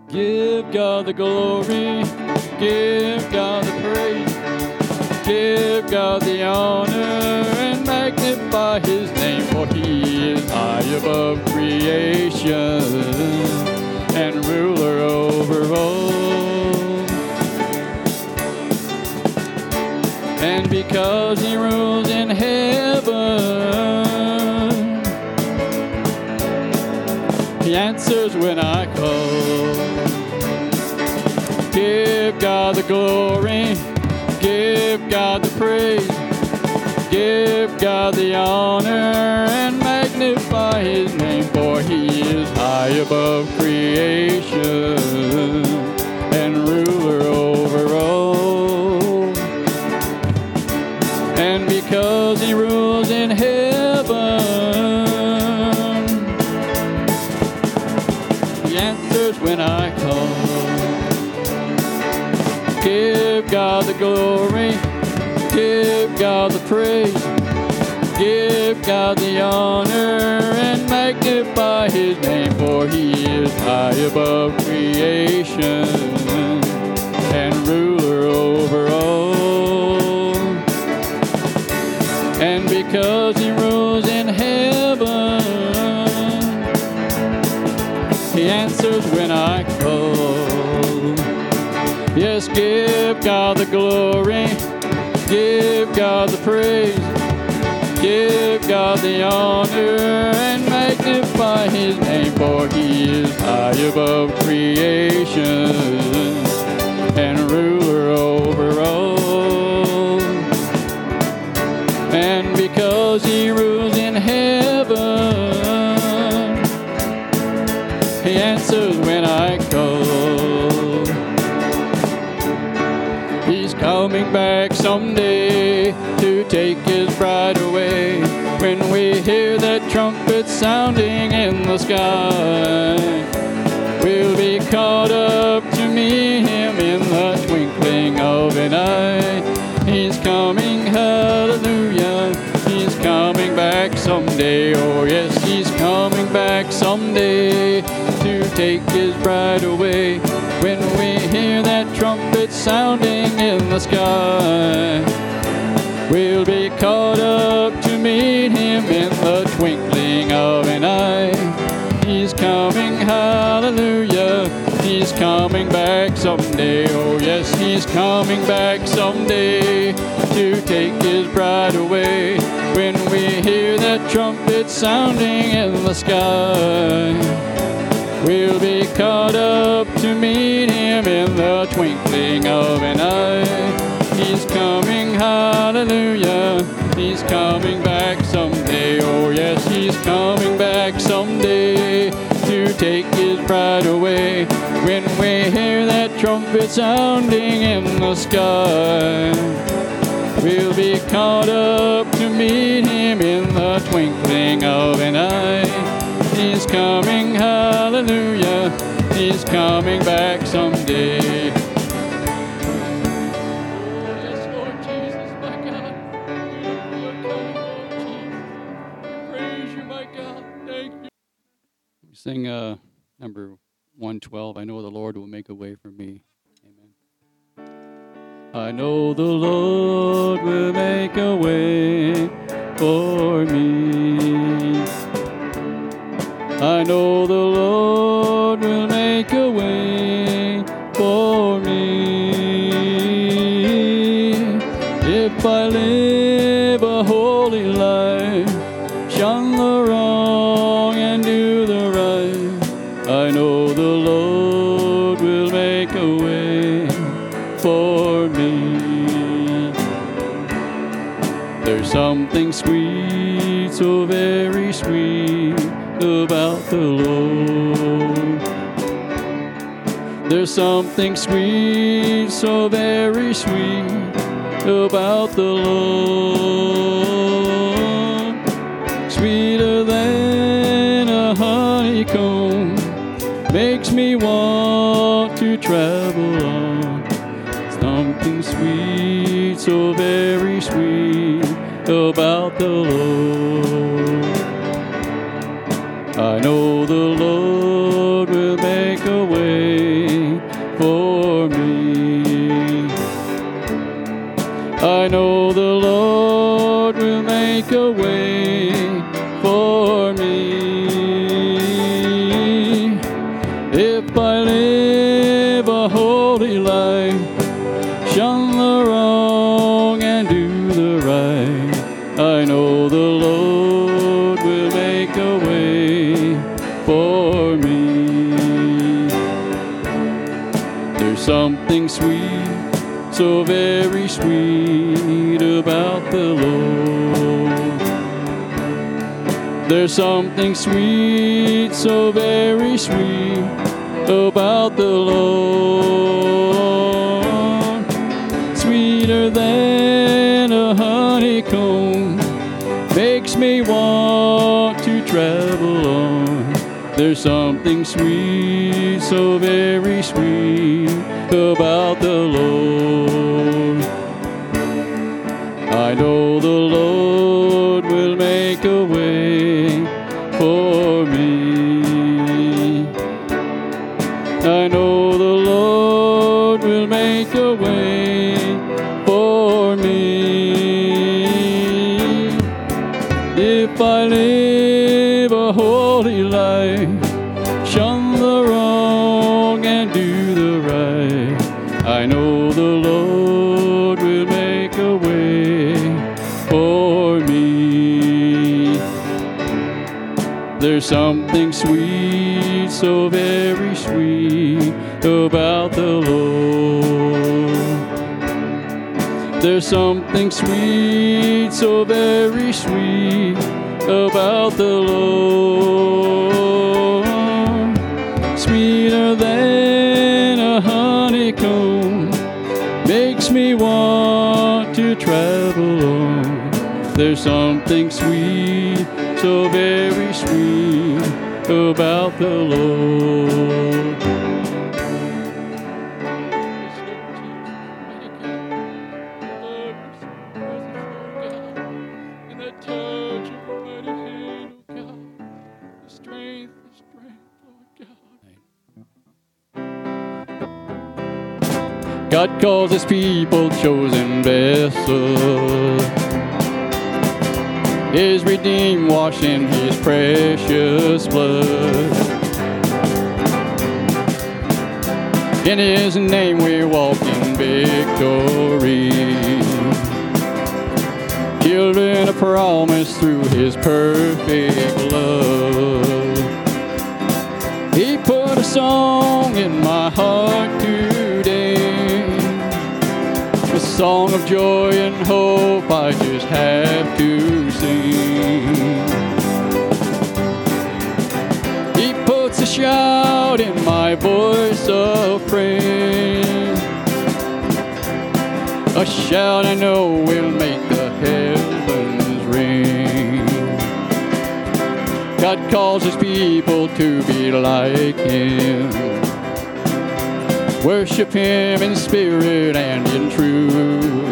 Give God the glory, give God the praise, give God the honor, and magnify His name, for He is high above creation and ruler over all. And because He rules in heaven, He answers when I call. Give God the glory, give God the praise, give God the honor, and magnify His name, for He is high above creation and ruler over all. And because He rules in heaven, He answers when I call. Give God the glory, give God the praise, give God the honor, and magnify His name, for He is high above creation and ruler over all. And because He rules in heaven, He answers when I call. Yes, give God the glory, give God the praise, give God the honor, and magnify His name, for He is high above creation and ruler over all. And because He rules in heaven, He answers when I call. He's coming back someday to take His bride away. When we hear that trumpet sounding in the sky, we'll be caught up to meet Him in the twinkling of an eye. He's coming, hallelujah. He's coming back someday. Oh yes, He's coming back someday to take His bride away. When we hear that trumpet sounding in the sky, we'll be caught up to meet Him in the twinkling of an eye. He's coming, hallelujah. He's coming back someday. Oh yes, He's coming back someday to take His bride away. When we hear that trumpet sounding in the sky, we'll be caught up to meet Him in the twinkling of an eye. He's coming, hallelujah. He's coming back someday. Oh yes, He's coming back someday to take His bride away. When we hear that trumpet sounding in the sky, we'll be caught up to meet Him in the twinkling of an eye. He's coming, hallelujah. He's coming back someday. Yes, Lord Jesus, my God. You're coming, Lord Jesus. Praise You, my God. Thank You. We sing number 112. I know the Lord will make a way for me. Amen. I know the Lord will make a way for me. I know the Lord will make a way for me. If I live a holy life, shun the wrong and do the right, I know the Lord will make a way for me. There's something sweet, so very sweet, about the Lord. There's something sweet, so very sweet, about the Lord. Sweeter than a honeycomb, makes me want to travel on. Something sweet, so very sweet, about the Lord. I know the Lord will make a way something sweet, so very sweet about the Lord. There's something sweet, so very sweet about the Lord. Sweeter than a honeycomb, makes me want to travel on. There's something sweet, so very sweet about the Lord. I know the Lord will make a way for me. I know the Lord will make a way for me. If I live a holy life, shun the wrong and do the right, I know the Lord will make a way for me. There's something sweet, so very sweet about the Lord. There's something sweet, so very sweet about the Lord. Sweeter than a honeycomb, makes me want to travel on. There's something sweet, so very sweet about the Lord. God calls his people chosen vessels, is redeemed, washed in his precious blood. In his name we walk in victory, children of promise through his perfect love. He put a song in my heart today, a song of joy and hope I just have to sing. He puts a shout in my voice of praise, a shout I know will make the heavens ring. God calls his people to be like him, worship him in spirit and in truth.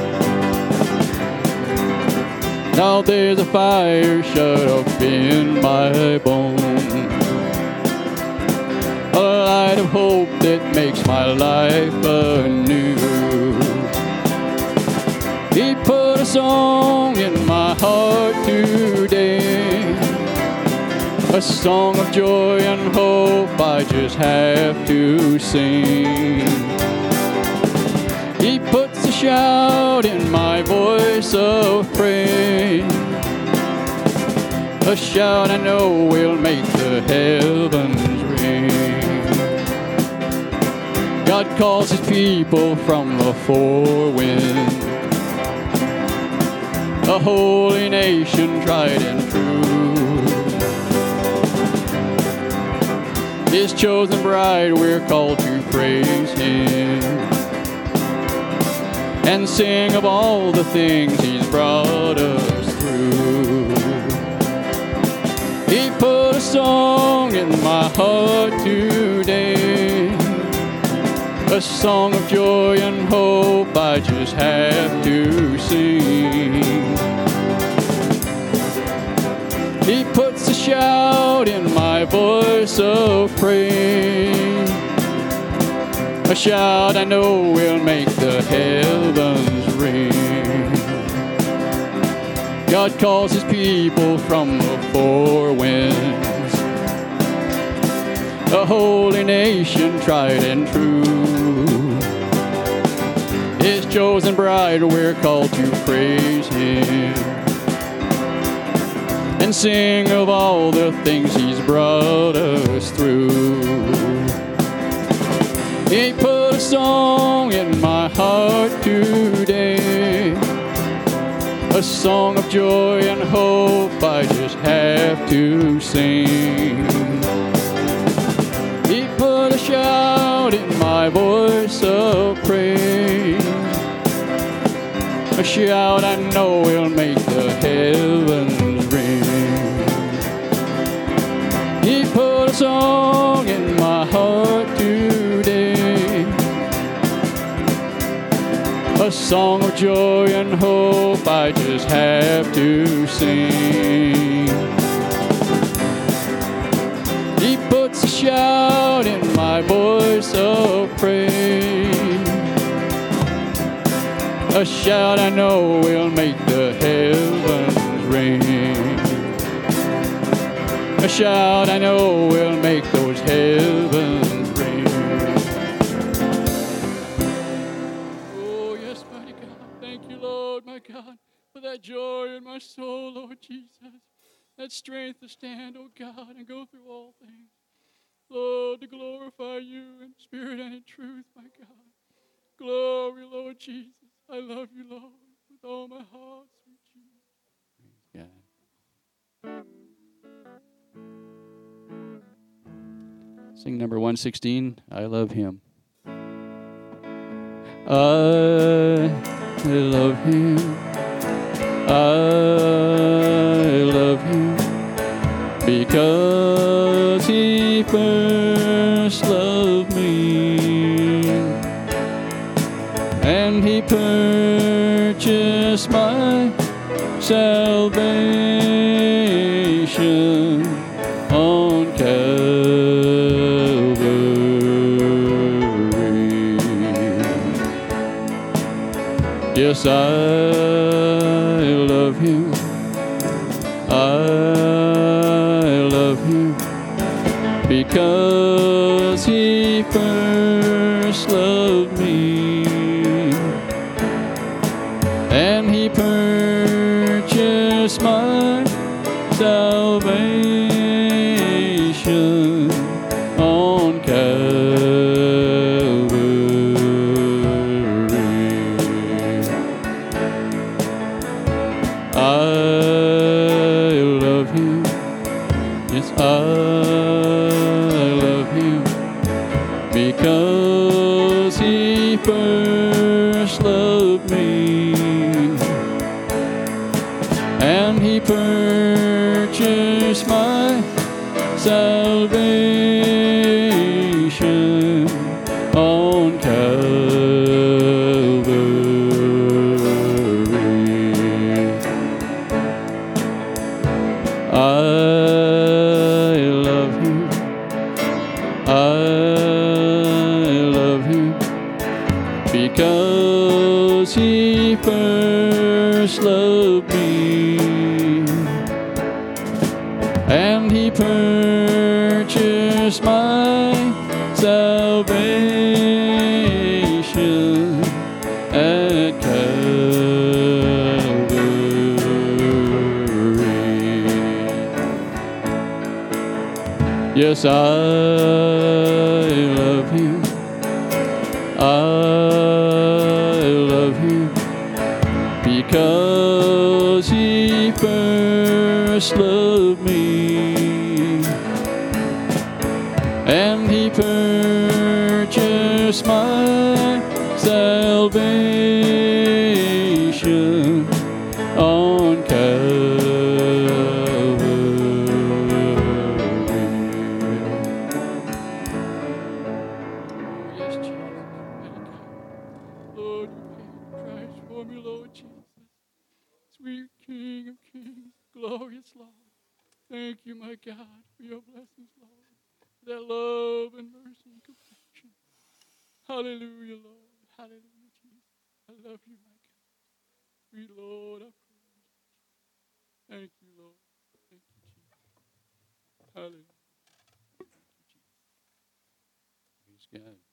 Now there's a fire shut up in my bones, a light of hope that makes my life anew. He put a song in my heart today, a song of joy and hope I just have to sing. He puts a shout in my voice of praise, a shout I know will make the heavens ring. God calls his people from the four winds, a holy nation tried and true. His chosen bride, we're called to praise him and sing of all the things he's brought us through. He put a song in my heart today, a song of joy and hope I just have to sing. He puts a shout in my voice of praise, a shout I know will make the heavens ring. God calls his people from the four winds, a holy nation tried and true. His chosen bride, we're called to praise him and sing of all the things he's brought us through. He put a song in my heart today, a song of joy and hope I just have to sing. He put a shout in my voice of praise, a shout I know will make the heavens ring. He put a song in my heart today, a song of joy and hope I just have to sing. He puts a shout in my voice of praise, a shout I know will make the heavens ring. A shout I know will make those heavens ring. Oh, yes, mighty God. Thank you, Lord, my God, for that joy in my soul, Lord Jesus. That strength to stand, oh God, and go through all things. Lord, to glorify you in spirit and in truth, my God. Glory, Lord Jesus. I love you, Lord, with all my heart, sweet Jesus. God. Sing number 116, I love him. I love him. I love him because he first loved me, and he purchased my salvation on Calvary. Yes, I love him. I love him because he first loved me, and he purchased my salvation on Calvary. I love him. Yes, I love him because he first loved me, and he purchased my salvation on Calvary. I love him. I love him because he first loved me, and he purchased my salvation at Calvary. Yes, I love him. I love him because he first loved me, and he purchased my salvation on Calvary. Yes, Jesus. Lord, you paid the price for me, Lord Jesus. Sweet King of Kings, glorious Lord. Thank you, my God, for your blessings, Lord. That love and mercy and compassion. Hallelujah, Lord. Hallelujah, Jesus. I love you, my God. Sweet Lord, I praise you. Thank you, Lord. Thank you, Jesus. Hallelujah. Thank you, Jesus. Praise God.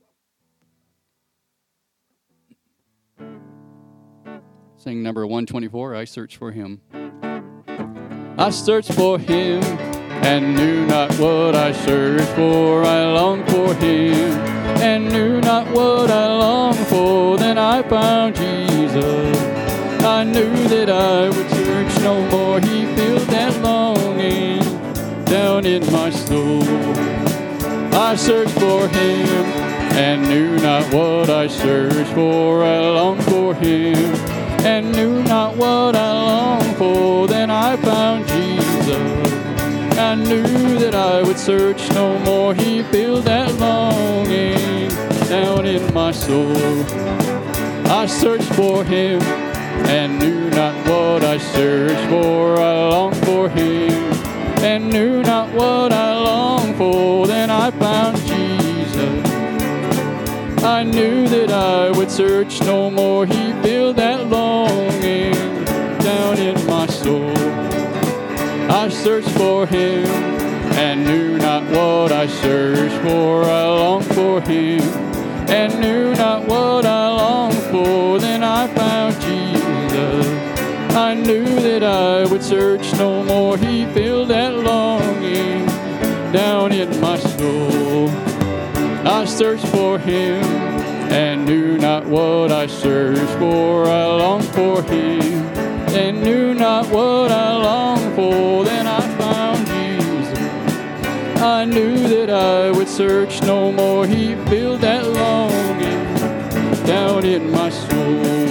Sing number 124, I search for him. I search for him and knew not what I searched for. I longed for him, and knew not what I longed for. Then I found Jesus. I knew that I would search no more. He filled that longing down in my soul. I searched for him, and knew not what I searched for. I longed for him, and knew not what I longed for. Then I found Jesus. I knew that I would search no more. He filled that longing down in my soul. I searched for him, and knew not what I searched for. I longed for him, and knew not what I longed for. Then I found Jesus. I knew that I would search no more. He filled that longing down in my soul. I searched for him, and knew not what I searched for. I longed for him, and knew not what I longed for. Then I found Jesus. I knew that I would search no more. He filled that longing down in my soul. I searched for him, and knew not what I searched for. I longed for him, and knew not what I longed for. Then I found Jesus. I knew that I would search no more. He filled that longing down in my soul.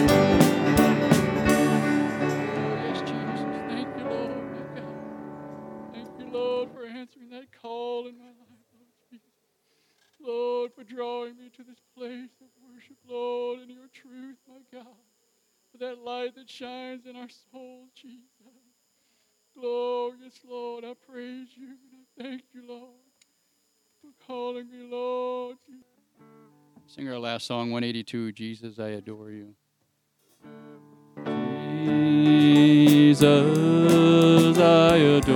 Yes, Jesus. Thank you, Lord, my God. Thank you, Lord, for answering that call in my life, Lord Jesus. Lord, for drawing me to this place of worship, Lord, in your truth, my God. For that light that shines in our souls, Jesus. Glorious Lord, I praise you and I thank you, Lord, for calling me, Lord. Sing our last song, 182, Jesus, I adore you. Jesus, I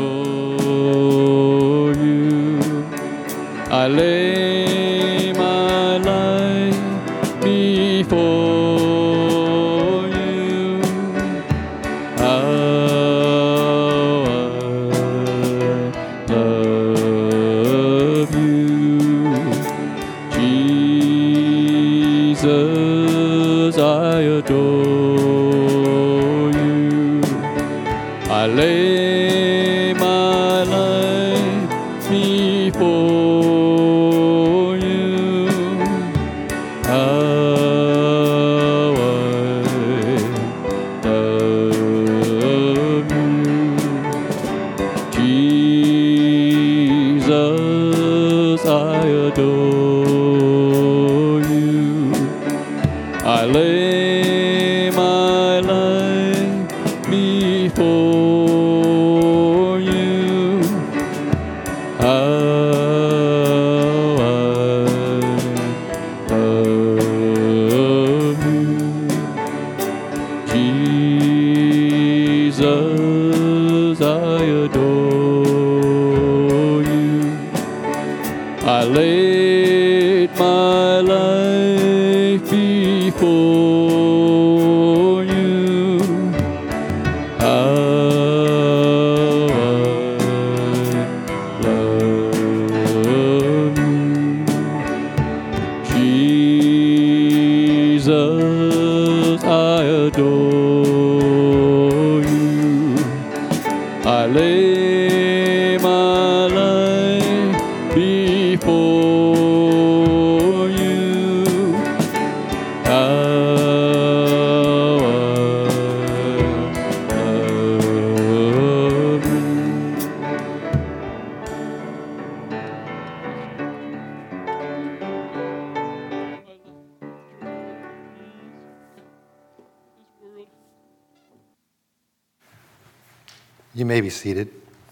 adore you. I lay my life before you. How I love you. Jesus, I adore you. I lay my life before you. How I love you. Jesus, I adore you. I lay my life before you. How I love you. Jesus, I adore you. I laid my life before you. How I love you. Jesus, I adore you. I lay my life before you. How I love you. You may be seated.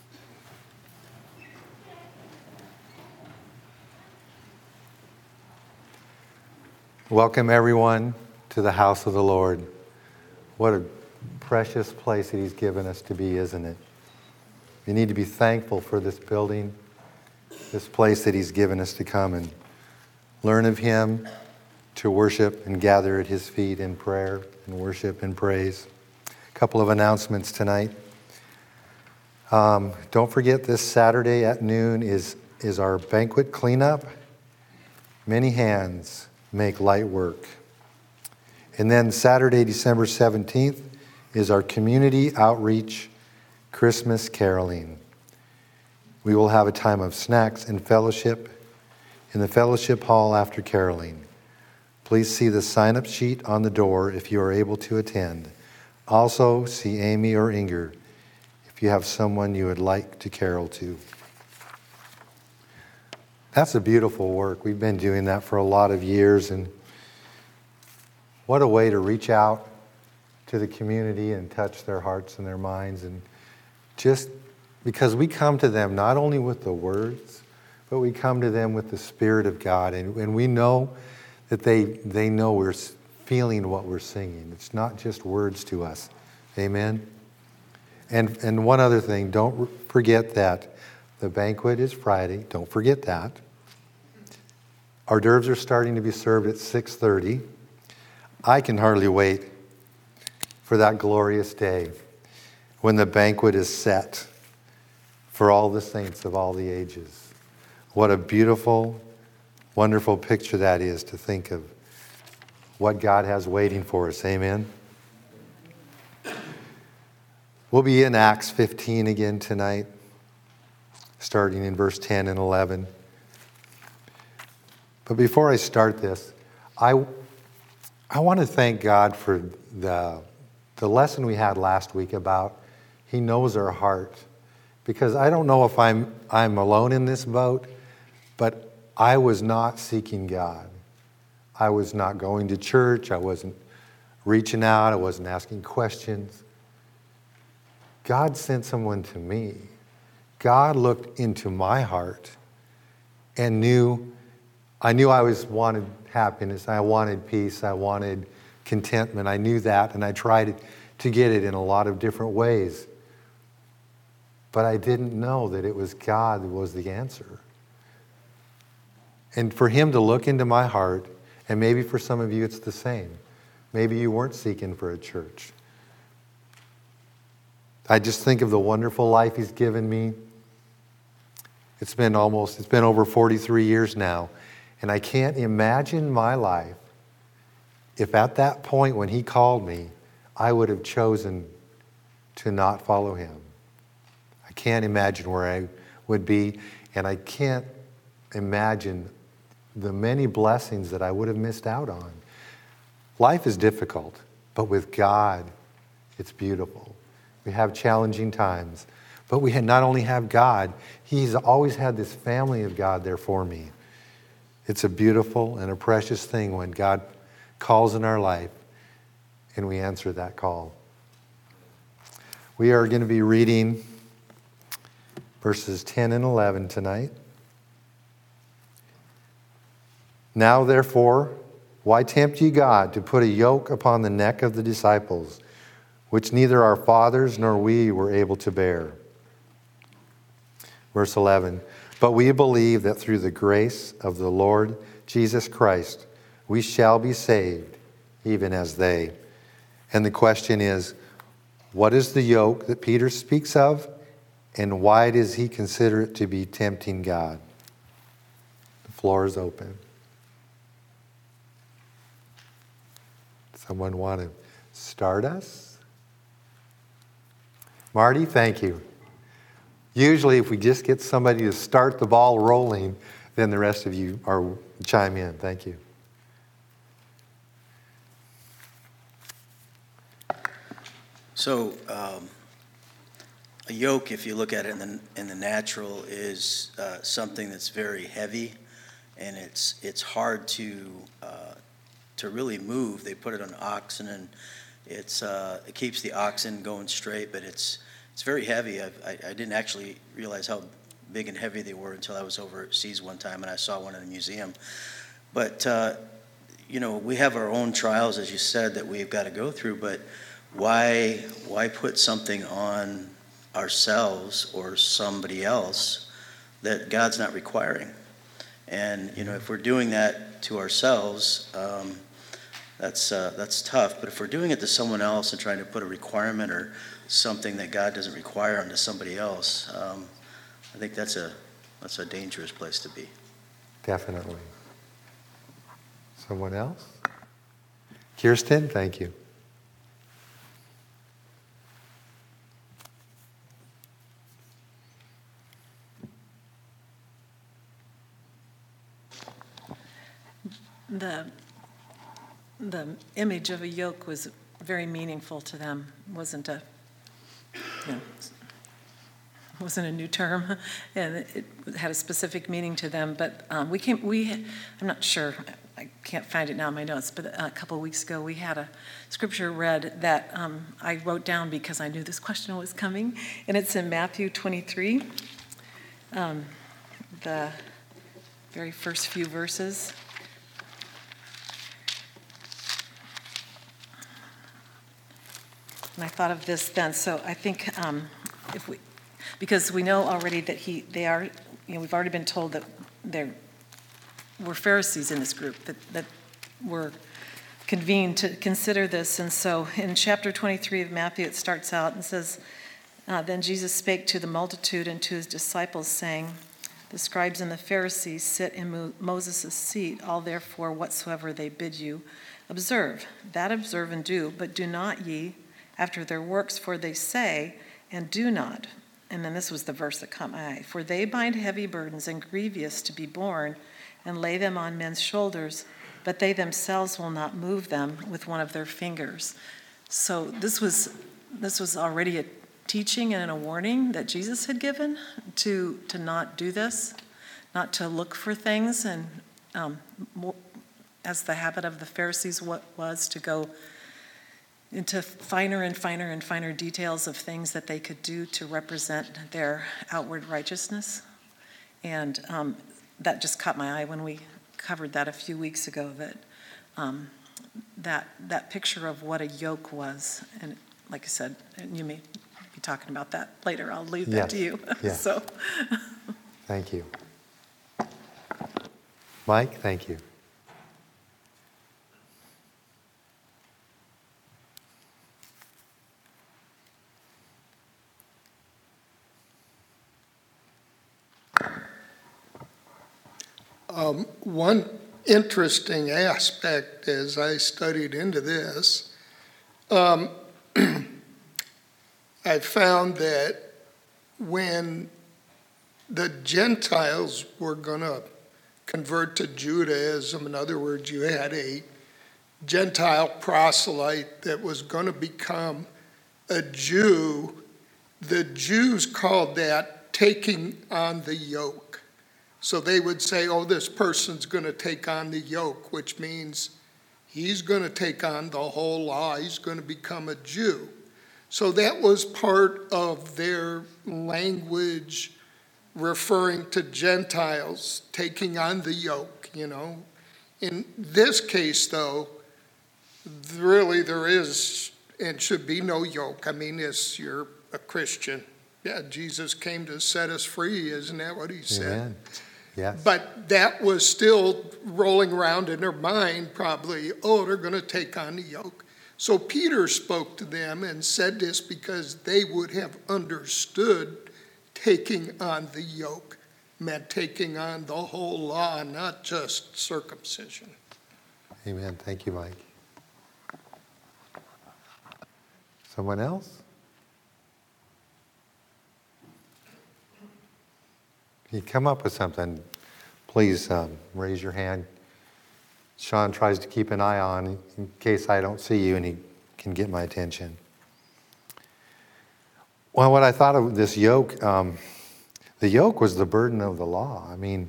Welcome, everyone, to the house of the Lord. What a precious place that He's given us to be, isn't it? We need to be thankful for this building, this place that He's given us to come and learn of Him, to worship and gather at His feet in prayer and worship and praise. A couple of announcements tonight. Don't forget, this Saturday at noon is our banquet cleanup. Many hands make light work. And then Saturday, December 17th, is our community outreach Christmas caroling. We will have a time of snacks and fellowship in the fellowship hall after caroling. Please see the sign-up sheet on the door if you are able to attend. Also, see Amy or Inger if you have someone you would like to carol to. That's a beautiful work. We've been doing that for a lot of years, and what a way to reach out to the community and touch their hearts and their minds. And just because we come to them not only with the words, but we come to them with the Spirit of God, and we know that they know we're feeling what we're singing. It's not just words to us. Amen? And one other thing, don't forget that the banquet is Friday. Don't forget that. Hors d'oeuvres are starting to be served at 6:30. I can hardly wait for that glorious day when the banquet is set for all the saints of all the ages. What a beautiful, wonderful picture that is, to think of what God has waiting for us. Amen. We'll be in Acts 15 again tonight, starting in verse 10 and 11. But before I start this, I want to thank God for the lesson we had last week about He knows our heart. Because I don't know if I'm alone in this boat, but I was not seeking God. I was not going to church. I wasn't reaching out. I wasn't asking questions. God sent someone to me. God looked into my heart and I knew I wanted happiness. I wanted peace. I wanted contentment. I knew that, and I tried to get it in a lot of different ways. But I didn't know that it was God that was the answer. And for Him to look into my heart, and maybe for some of you it's the same. Maybe you weren't seeking for a church. I just think of the wonderful life He's given me. It's been over 43 years now. And I can't imagine my life if at that point when He called me, I would have chosen to not follow Him. I can't imagine where I would be, and I can't imagine the many blessings that I would have missed out on. Life is difficult, but with God, it's beautiful. We have challenging times, but we not only have God, He's always had this family of God there for me. It's a beautiful and a precious thing when God calls in our life and we answer that call. We are going to be reading verses 10 and 11 tonight. Now, therefore, why tempt ye God to put a yoke upon the neck of the disciples, which neither our fathers nor we were able to bear? Verse 11, but we believe that through the grace of the Lord Jesus Christ, we shall be saved, even as they. And the question is, what is the yoke that Peter speaks of, and why does he consider it to be tempting God? The floor is open. Someone want to start us? Marty, thank you. Usually if we just get somebody to start the ball rolling, then the rest of you chime in. Thank you. So a yoke, if you look at it in the natural, is something that's very heavy, and it's hard to really move. They put it on oxen, and it keeps the oxen going straight, but it's very heavy. I didn't actually realize how big and heavy they were until I was overseas one time and I saw one in a museum. But we have our own trials, as you said, that we've got to go through. But why put something on ourselves or somebody else that God's not requiring? And if we're doing that to ourselves, that's tough. But if we're doing it to someone else and trying to put a requirement or something that God doesn't require onto somebody else, I think that's a dangerous place to be. Definitely. Someone else? Kirsten, thank you. The image of a yoke was very meaningful to them. Wasn't a new term, and it had a specific meaning to them. But I'm not sure, I can't find it now in my notes, but a couple of weeks ago we had a scripture read that I wrote down because I knew this question was coming, and it's in Matthew 23, the very first few verses. And I thought of this then. So I think because we know already that we've already been told that there were Pharisees in this group that were convened to consider this. And so in chapter 23 of Matthew, it starts out and says, Then Jesus spake to the multitude and to his disciples, saying, The scribes and the Pharisees sit in Moses' seat. All therefore whatsoever they bid you, observe. That observe and do, but do not ye after their works, for they say, and do not. And then this was the verse that caught my eye. For they bind heavy burdens and grievous to be borne, and lay them on men's shoulders, but they themselves will not move them with one of their fingers. So this was already a teaching and a warning that Jesus had given to not do this, not to look for things, and as the habit of the Pharisees was to go into finer and finer and finer details of things that they could do to represent their outward righteousness. And that just caught my eye when we covered that a few weeks ago, that picture of what a yoke was. And like I said, and you may be talking about that later. I'll leave that to you. Yes. So. Thank you. Mike, thank you. One interesting aspect as I studied into this, I found that when the Gentiles were going to convert to Judaism, in other words, you had a Gentile proselyte that was going to become a Jew, the Jews called that taking on the yoke. So they would say, oh, this person's going to take on the yoke, which means he's going to take on the whole law. He's going to become a Jew. So that was part of their language referring to Gentiles taking on the yoke, In this case, though, really there is and should be no yoke. I mean, you're a Christian. Yeah, Jesus came to set us free. Isn't that what he said? Amen. Yes. But that was still rolling around in their mind probably, they're going to take on the yoke. So Peter spoke to them and said this because they would have understood taking on the yoke meant taking on the whole law, not just circumcision. Amen. Thank you, Mike. Someone else? If you come up with something, please raise your hand. Sean tries to keep an eye on in case I don't see you and he can get my attention. Well, what I thought of this yoke, the yoke was the burden of the law. I mean,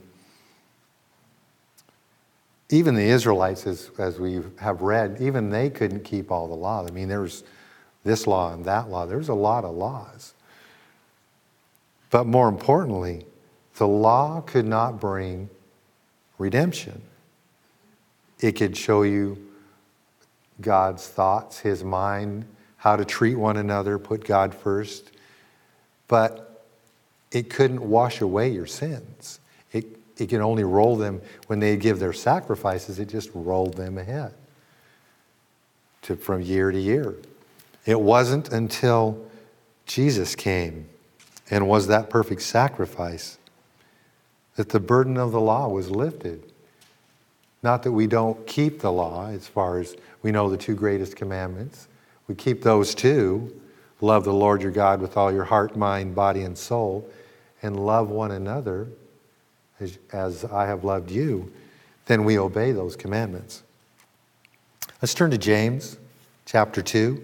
even the Israelites, as we have read, even they couldn't keep all the law. I mean, there was this law and that law. There's a lot of laws. But more importantly, the law could not bring redemption. It could show you God's thoughts, his mind, how to treat one another, put God first. But it couldn't wash away your sins. It can only roll them when they give their sacrifices, it just rolled them ahead. from year to year. It wasn't until Jesus came and was that perfect sacrifice that the burden of the law was lifted. Not that we don't keep the law, as far as we know the two greatest commandments. We keep those two. Love the Lord your God with all your heart, mind, body, and soul, and love one another as I have loved you. Then we obey those commandments. Let's turn to James chapter 2.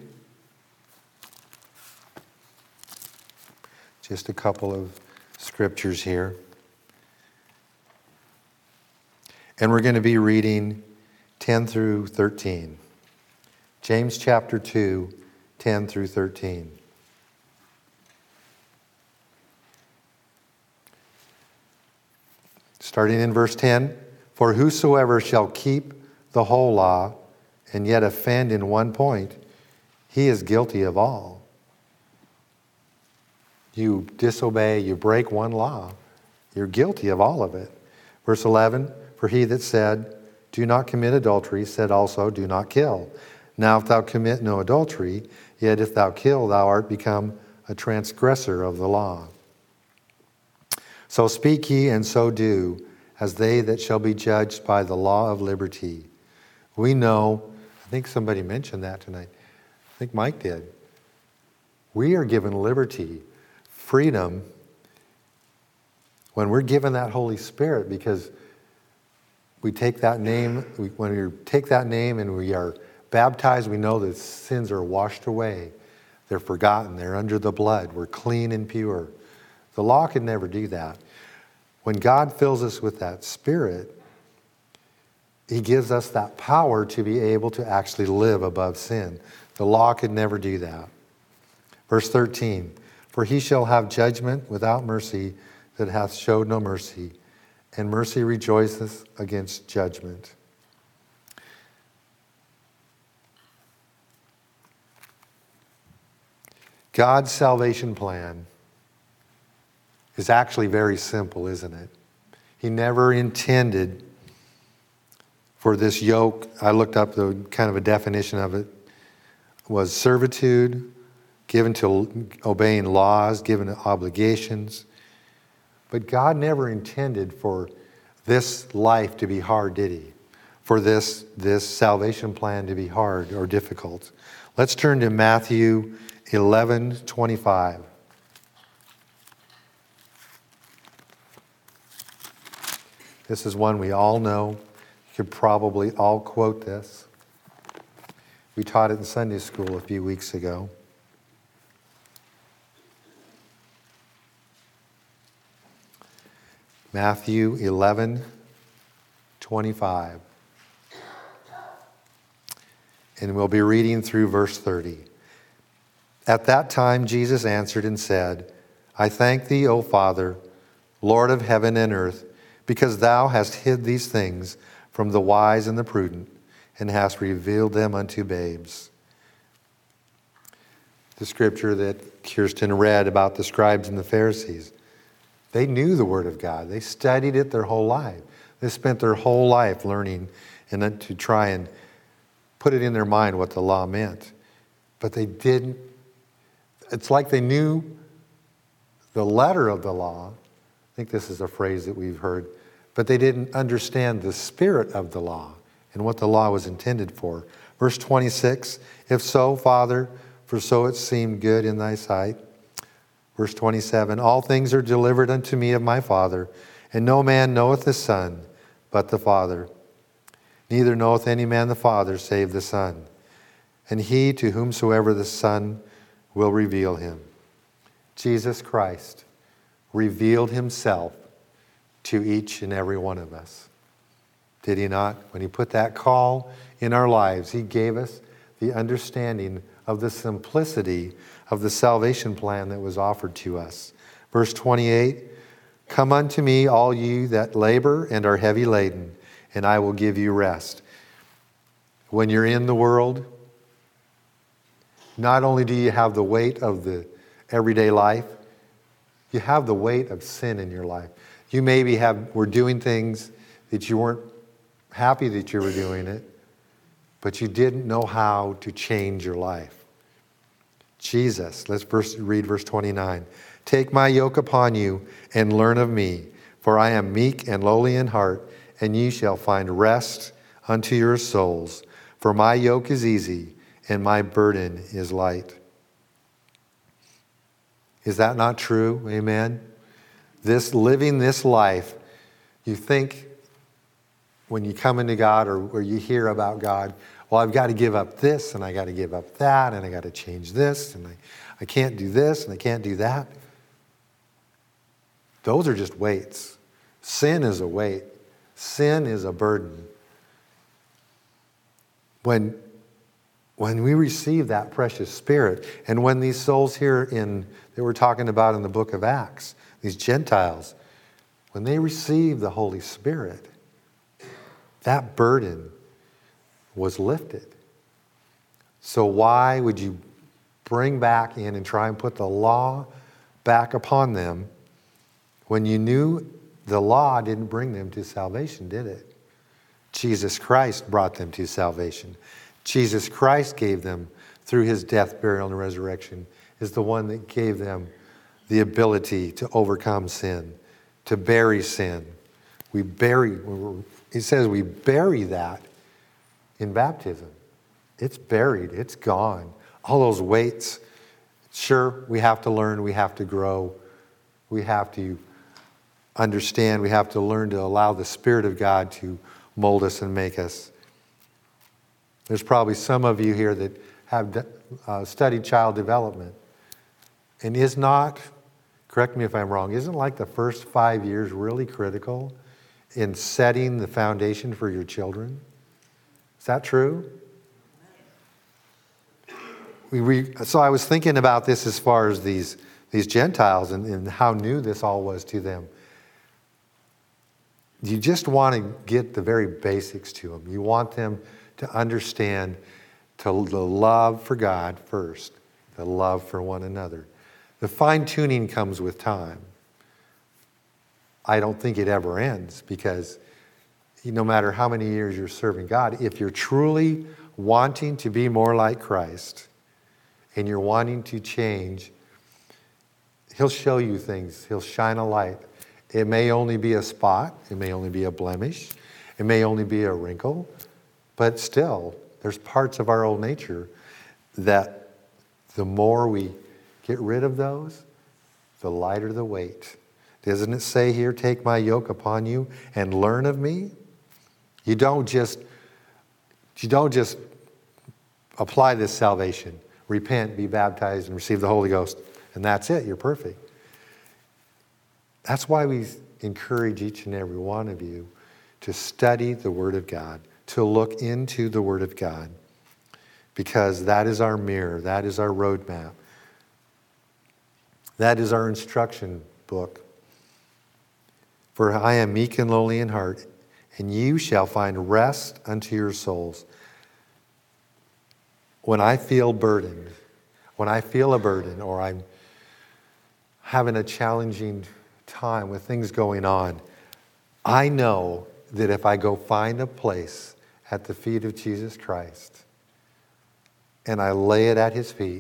Just a couple of scriptures here. And we're going to be reading 10 through 13. James chapter 2, 10 through 13. Starting in verse 10, for whosoever shall keep the whole law and yet offend in one point, he is guilty of all. You disobey, you break one law, you're guilty of all of it. Verse 11, for he that said, do not commit adultery, said also, do not kill. Now if thou commit no adultery, yet if thou kill, thou art become a transgressor of the law. So speak ye and so do, as they that shall be judged by the law of liberty. We know, I think somebody mentioned that tonight. I think Mike did. We are given liberty, freedom, when we're given that Holy Spirit, because we take that name, when we take that name and we are baptized, we know that sins are washed away. They're forgotten. They're under the blood. We're clean and pure. The law could never do that. When God fills us with that Spirit, He gives us that power to be able to actually live above sin. The law could never do that. Verse 13, for he shall have judgment without mercy that hath showed no mercy, and mercy rejoiceth against judgment. God's salvation plan is actually very simple, isn't it? He never intended for this yoke. I looked up the kind of a definition of it. Was servitude, given to obeying laws, given to obligations. But God never intended for this life to be hard, did He? For this salvation plan to be hard or difficult. Let's turn to Matthew 11:25. This is one we all know. You could probably all quote this. We taught it in Sunday school a few weeks ago. Matthew 11:25. And we'll be reading through verse 30. At that time Jesus answered and said, I thank thee, O Father, Lord of heaven and earth, because thou hast hid these things from the wise and the prudent, and hast revealed them unto babes. The scripture that Kirsten read about the scribes and the Pharisees, they knew the Word of God. They studied it their whole life. They spent their whole life learning and then to try and put it in their mind what the law meant. But they didn't. It's like they knew the letter of the law. I think this is a phrase that we've heard. But they didn't understand the spirit of the law and what the law was intended for. Verse 26, if so, Father, for so it seemed good in thy sight. Verse 27, all things are delivered unto me of my Father, and no man knoweth the Son but the Father. Neither knoweth any man the Father save the Son, and he to whomsoever the Son will reveal him. Jesus Christ revealed himself to each and every one of us. Did he not? When he put that call in our lives, he gave us the understanding of the simplicity of the salvation plan that was offered to us. Verse 28, come unto me, all you that labor and are heavy laden, and I will give you rest. When you're in the world, not only do you have the weight of the everyday life, you have the weight of sin in your life. You maybe were doing things that you weren't happy that you were doing it. but you didn't know how to change your life. Jesus, let's read verse 29. Take my yoke upon you and learn of me, for I am meek and lowly in heart, and ye shall find rest unto your souls. For my yoke is easy and my burden is light. Is that not true? Amen? Living this life, you think when you come into God or you hear about God, well, I've got to give up this and I got to give up that and I got to change this and I can't do this and I can't do that. Those are just weights. Sin is a weight. Sin is a burden. When we receive that precious Spirit, and when these souls here that we're talking about in the book of Acts, these Gentiles, when they receive the Holy Spirit, that burden was lifted. So why would you bring back in and try and put the law back upon them when you knew the law didn't bring them to salvation, did it? Jesus Christ brought them to salvation. Jesus Christ gave them, through his death, burial, and resurrection, is the one that gave them the ability to overcome sin, to bury sin. It says we bury that in baptism. It's buried, it's gone. All those weights. Sure, we have to learn, we have to grow, we have to understand, we have to learn to allow the Spirit of God to mold us and make us. There's probably some of you here that have studied child development. And is not, correct me if I'm wrong, isn't like the first 5 years really critical in setting the foundation for your children? Is that true? So I was thinking about this as far as these Gentiles and how new this all was to them. You just want to get the very basics to them. You want them to understand the love for God first, the love for one another. The fine-tuning comes with time. I don't think it ever ends, because no matter how many years you're serving God, if you're truly wanting to be more like Christ and you're wanting to change, he'll show you things. He'll shine a light. It may only be a spot. It may only be a blemish. It may only be a wrinkle. But still, there's parts of our old nature that the more we get rid of those, the lighter the weight. Doesn't it say here, take my yoke upon you and learn of me? You don't just apply this salvation, repent, be baptized, and receive the Holy Ghost, and that's it, you're perfect. That's why we encourage each and every one of you to study the Word of God, to look into the Word of God, because that is our mirror, that is our roadmap, that is our instruction book. For I am meek and lowly in heart, and you shall find rest unto your souls. When I feel burdened, when I feel a burden, or I'm having a challenging time with things going on, I know that if I go find a place at the feet of Jesus Christ and I lay it at his feet,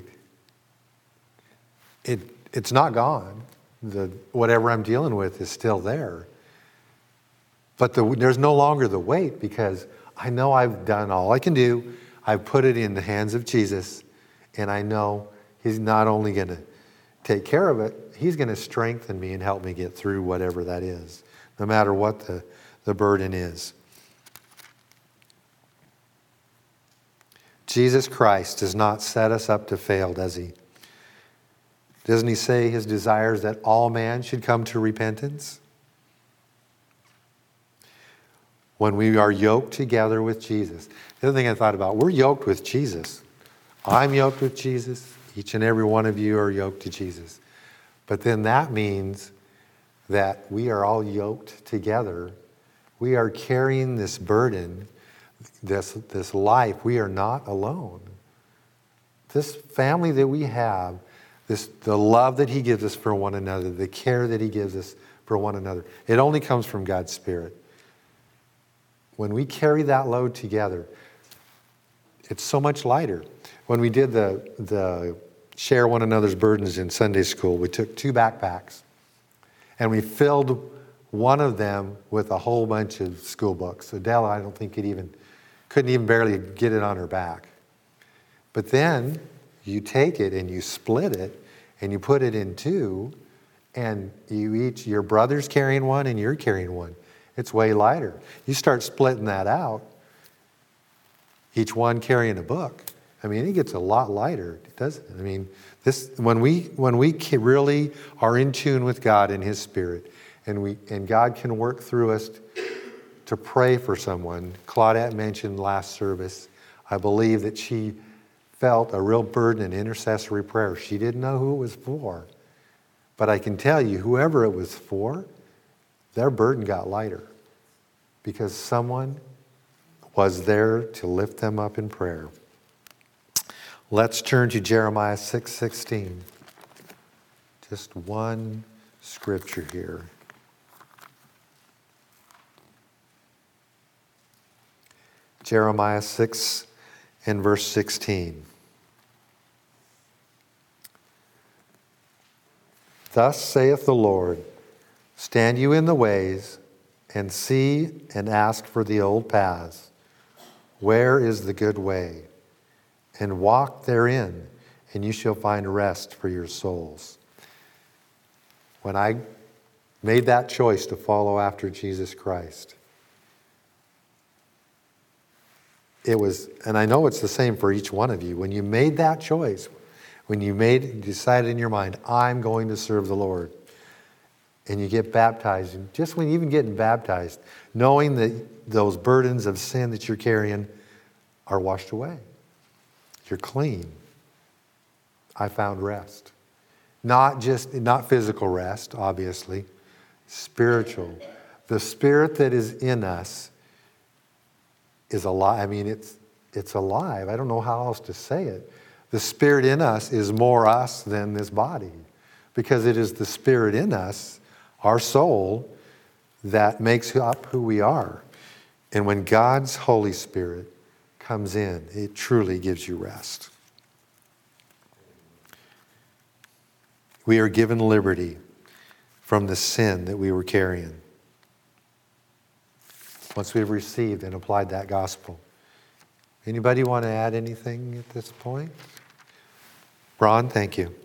it's not gone. Whatever I'm dealing with is still there. But there's no longer the weight, because I know I've done all I can do. I've put it in the hands of Jesus, and I know he's not only going to take care of it, he's going to strengthen me and help me get through whatever that is, no matter what the burden is. Jesus Christ does not set us up to fail, does he? Doesn't he say his desire is that all man should come to repentance? When we are yoked together with Jesus. The other thing I thought about, we're yoked with Jesus. I'm yoked with Jesus. Each and every one of you are yoked to Jesus. But then that means that we are all yoked together. We are carrying this burden, this life. We are not alone. This family that we have, the love that he gives us for one another, the care that he gives us for one another, it only comes from God's Spirit. When we carry that load together, it's so much lighter. When we did the share one another's burdens in Sunday school, we took 2 backpacks and we filled one of them with a whole bunch of school books. Adela, I don't think couldn't even barely get it on her back. But then you take it and you split it and you put it in 2, and your brother's carrying one and you're carrying one. It's way lighter. You start splitting that out, each one carrying a book. I mean, it gets a lot lighter, doesn't it? I mean, when we really are in tune with God and His Spirit, and God can work through us to pray for someone. Claudette mentioned last service, I believe that she felt a real burden in intercessory prayer. She didn't know who it was for. But I can tell you, whoever it was for, their burden got lighter because someone was there to lift them up in prayer. Let's turn to Jeremiah 6:16. Just one scripture here. Jeremiah 6 and verse 16. Thus saith the Lord, stand you in the ways, and see and ask for the old paths. Where is the good way? And walk therein, and you shall find rest for your souls. When I made that choice to follow after Jesus Christ, it was, and I know it's the same for each one of you, when you made that choice, when you decided in your mind, I'm going to serve the Lord, and you get baptized, and just when you even getting baptized, knowing that those burdens of sin that you're carrying are washed away. You're clean. I found rest. Not physical rest, obviously, spiritual. The Spirit that is in us is alive. I mean, it's alive. I don't know how else to say it. The Spirit in us is more us than this body, because it is the Spirit in us, our soul, that makes up who we are. And when God's Holy Spirit comes in, it truly gives you rest. We are given liberty from the sin that we were carrying once we've received and applied that gospel. Anybody want to add anything at this point? Ron, thank you.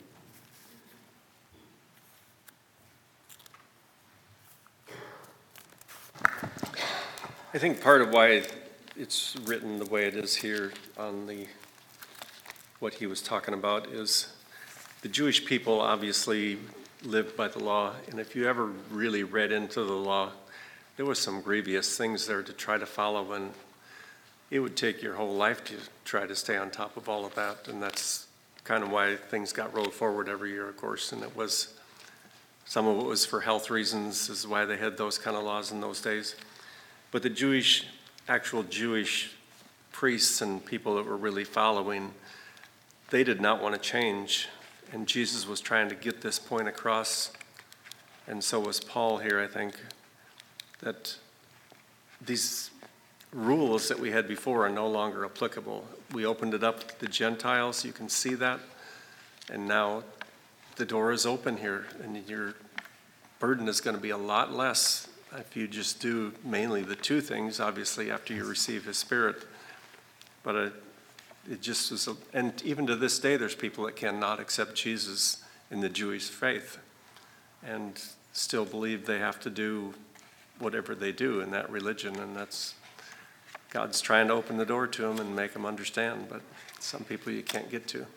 I think part of why it's written the way it is here on what he was talking about is the Jewish people obviously lived by the law, and if you ever really read into the law, there was some grievous things there to try to follow, and it would take your whole life to try to stay on top of all of that, and that's kind of why things got rolled forward every year, of course, and some of it was for health reasons, is why they had those kind of laws in those days. But the actual Jewish priests and people that were really following, they did not want to change. And Jesus was trying to get this point across. And so was Paul here, I think, that these rules that we had before are no longer applicable. We opened it up to the Gentiles, you can see that. And now the door is open here, and your burden is going to be a lot less if you just do mainly the 2 things, obviously, after you receive His Spirit. But it just was, and even to this day, there's people that cannot accept Jesus in the Jewish faith and still believe they have to do whatever they do in that religion, and God's trying to open the door to them and make them understand, but some people you can't get to.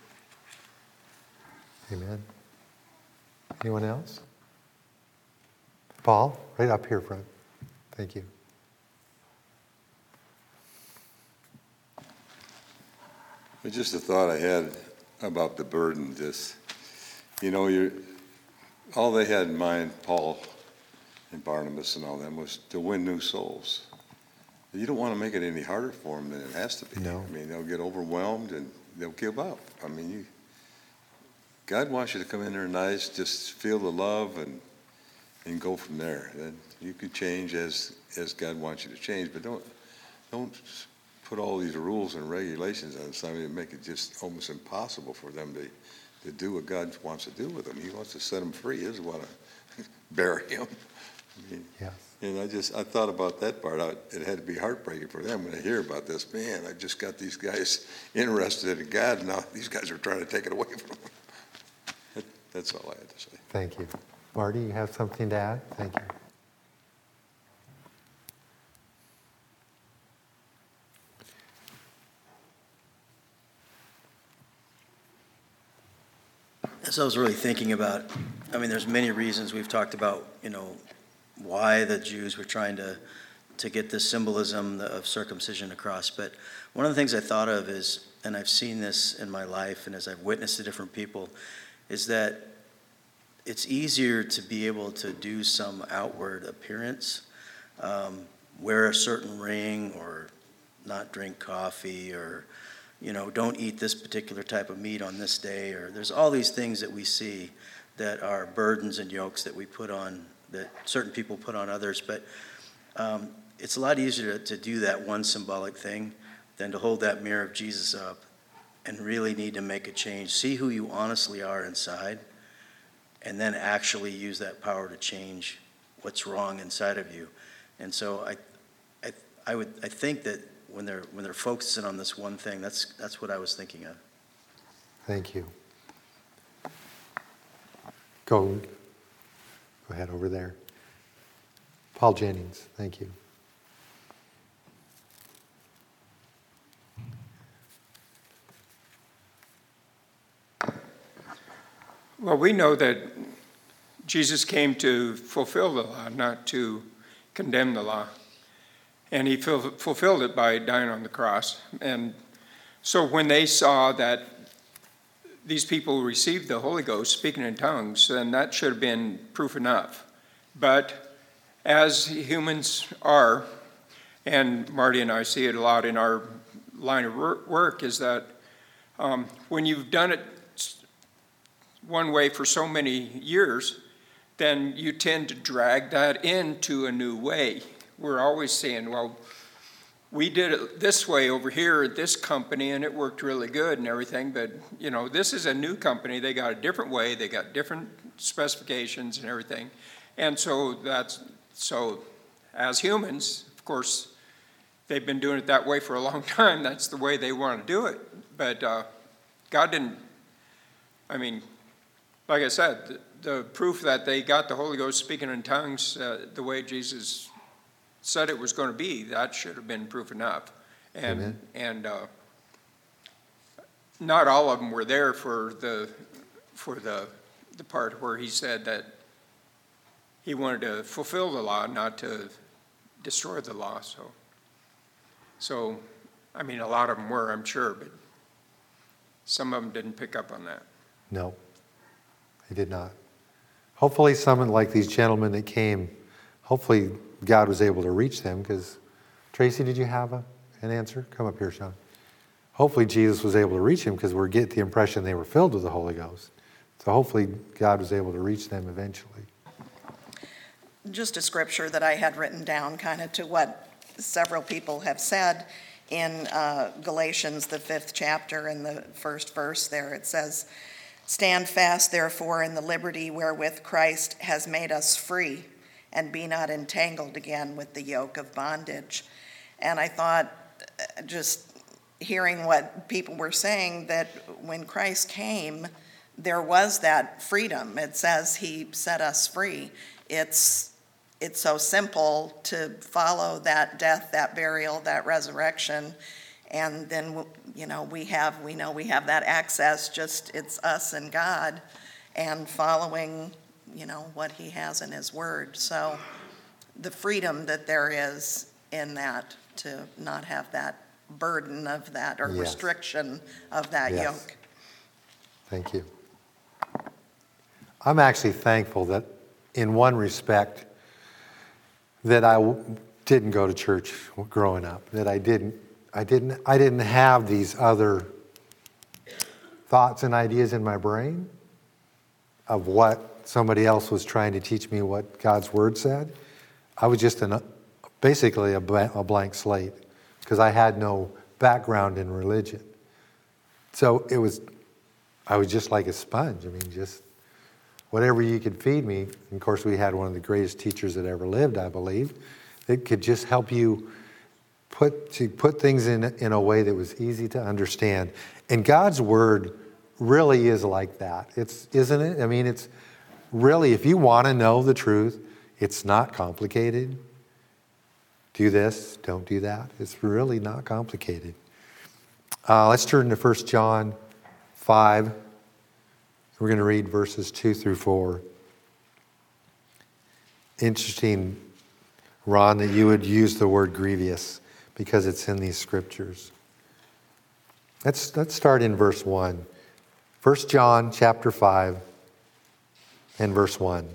Amen. Anyone else? Paul, right up here front. Thank you. Just a thought I had about the burden. All they had in mind, Paul and Barnabas and all them, was to win new souls. You don't want to make it any harder for them than it has to be. No. I mean, they'll get overwhelmed and they'll give up. I mean, God wants you to come in there nice, just feel the love and go from there. Then you could change as God wants you to change, but don't put all these rules and regulations on something and make it just almost impossible for them to do what God wants to do with them. He wants to set them free. He doesn't want to bury them. I mean, Yes. and I thought about that part. It had to be heartbreaking for them when they hear about this. Man, I just got these guys interested in God, and now these guys are trying to take it away from them. That's all I had to say. Thank you. Marty, you have something to add? Thank you. As I was really thinking about, there's many reasons we've talked about, why the Jews were trying to get this symbolism of circumcision across. But one of the things I thought of is, and I've seen this in my life and as I've witnessed to different people, is that it's easier to be able to do some outward appearance, wear a certain ring or not drink coffee or, don't eat this particular type of meat on this day, or there's all these things that we see that are burdens and yokes that we put on, that certain people put on others. But it's a lot easier to do that one symbolic thing than to hold that mirror of Jesus up and really need to make a change. See who you honestly are inside, and then actually use that power to change what's wrong inside of you. And so I think that when they're focusing on this one thing, that's what I was thinking of. Thank you. Go ahead over there. Paul Jennings, thank you. Well, we know that Jesus came to fulfill the law, not to condemn the law. And he fulfilled it by dying on the cross. And so when they saw that these people received the Holy Ghost speaking in tongues, then that should have been proof enough. But as humans are, and Marty and I see it a lot in our line of work, is that when you've done it one way for so many years, then you tend to drag that into a new way. We're always saying, well, we did it this way over here at this company and it worked really good and everything, but this is a new company. They got a different way, they got different specifications and everything. And so as humans, of course, they've been doing it that way for a long time. That's the way they want to do it. But God didn't, like I said, the proof that they got the Holy Ghost speaking in tongues the way Jesus said it was going to be, that should have been proof enough. And not all of them were there for the part where he said that he wanted to fulfill the law, not to destroy the law. So a lot of them were, I'm sure, but some of them didn't pick up on that. No, they did not. Hopefully someone like these gentlemen that came, hopefully God was able to reach them, because Tracy, did you have an answer? Come up here, Sean. Hopefully Jesus was able to reach them, because we're getting the impression they were filled with the Holy Ghost. So hopefully God was able to reach them eventually. Just a scripture that I had written down kind of to what several people have said in Galatians, the 5th chapter, in the first verse there. It says, "Stand fast, therefore, in the liberty wherewith Christ has made us free, and be not entangled again with the yoke of bondage." And I thought, just hearing what people were saying, that when Christ came, there was that freedom. It says he set us free. It's so simple to follow that death, that burial, that resurrection. And then, we know we have that access, just it's us and God, and following what he has in his word. So the freedom that there is in that, to not have that burden of that, or Yes. restriction of that Yes. yoke. Thank you. I'm actually thankful that in one respect that I didn't go to church growing up, that I didn't have these other thoughts and ideas in my brain of what somebody else was trying to teach me what God's word said. I was just basically a blank slate. because I had no background in religion. So I was just like a sponge. I mean, just whatever you could feed me. And of course, we had one of the greatest teachers that ever lived, I believe. It could just help you put things in a way that was easy to understand. And God's Word really is like that. Isn't it? I mean, it's really, if you want to know the truth, it's not complicated. Do this, don't do that. It's really not complicated. Let's turn to 1 John 5. We're going to read verses 2 through 4. Interesting, Ron, that you would use the word grievous because it's in these scriptures. Let's start in verse 1. 1 John chapter 5 and verse 1.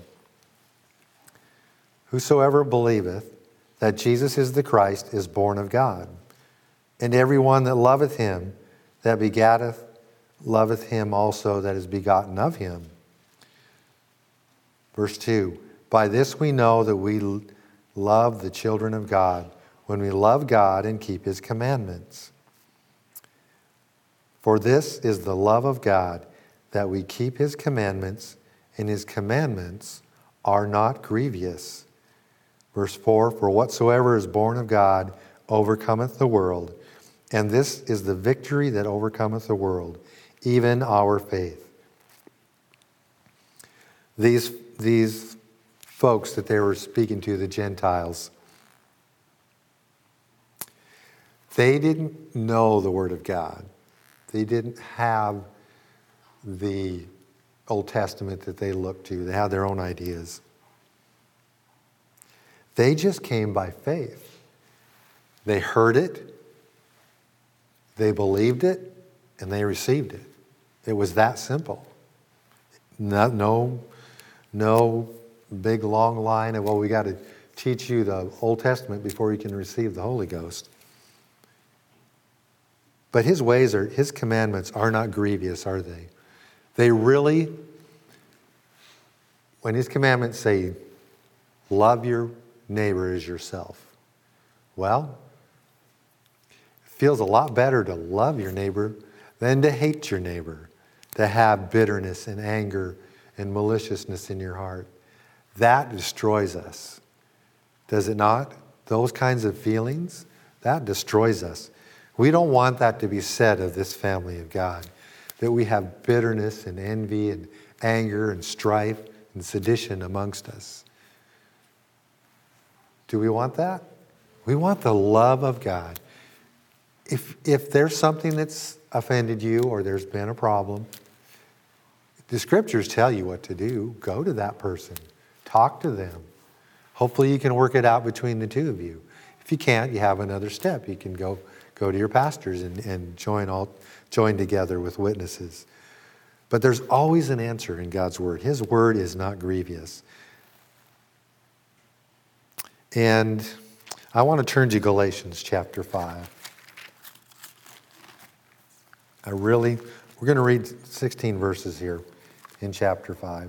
Whosoever believeth that Jesus is the Christ is born of God. And everyone that loveth him that begetteth loveth him also that is begotten of him. Verse 2. By this we know that we love the children of God, when we love God and keep his commandments. For this is the love of God, that we keep his commandments, and his commandments are not grievous. Verse 4, for whatsoever is born of God overcometh the world, and this is the victory that overcometh the world, even our faith. These folks that they were speaking to, the Gentiles, they didn't know the Word of God. They didn't have the Old Testament that they looked to. They had their own ideas. They just came by faith. They heard it, they believed it, and they received it. It was that simple. No big long line of, well, we got to teach you the Old Testament before you can receive the Holy Ghost. But his commandments are not grievous, are they? They really, when his commandments say, love your neighbor as yourself. Well, it feels a lot better to love your neighbor than to hate your neighbor, to have bitterness and anger and maliciousness in your heart. That destroys us. Does it not? Those kinds of feelings, that destroys us. We don't want that to be said of this family of God, that we have bitterness and envy and anger and strife and sedition amongst us. Do we want that? We want the love of God. If there's something that's offended you or there's been a problem, the scriptures tell you what to do. Go to that person. Talk to them. Hopefully you can work it out between the two of you. If you can't, you have another step. You can go to your pastors and join together with witnesses. But there's always an answer in God's word. His word is not grievous. And I want to turn to Galatians chapter 5. We're going to read 16 verses here in chapter 5.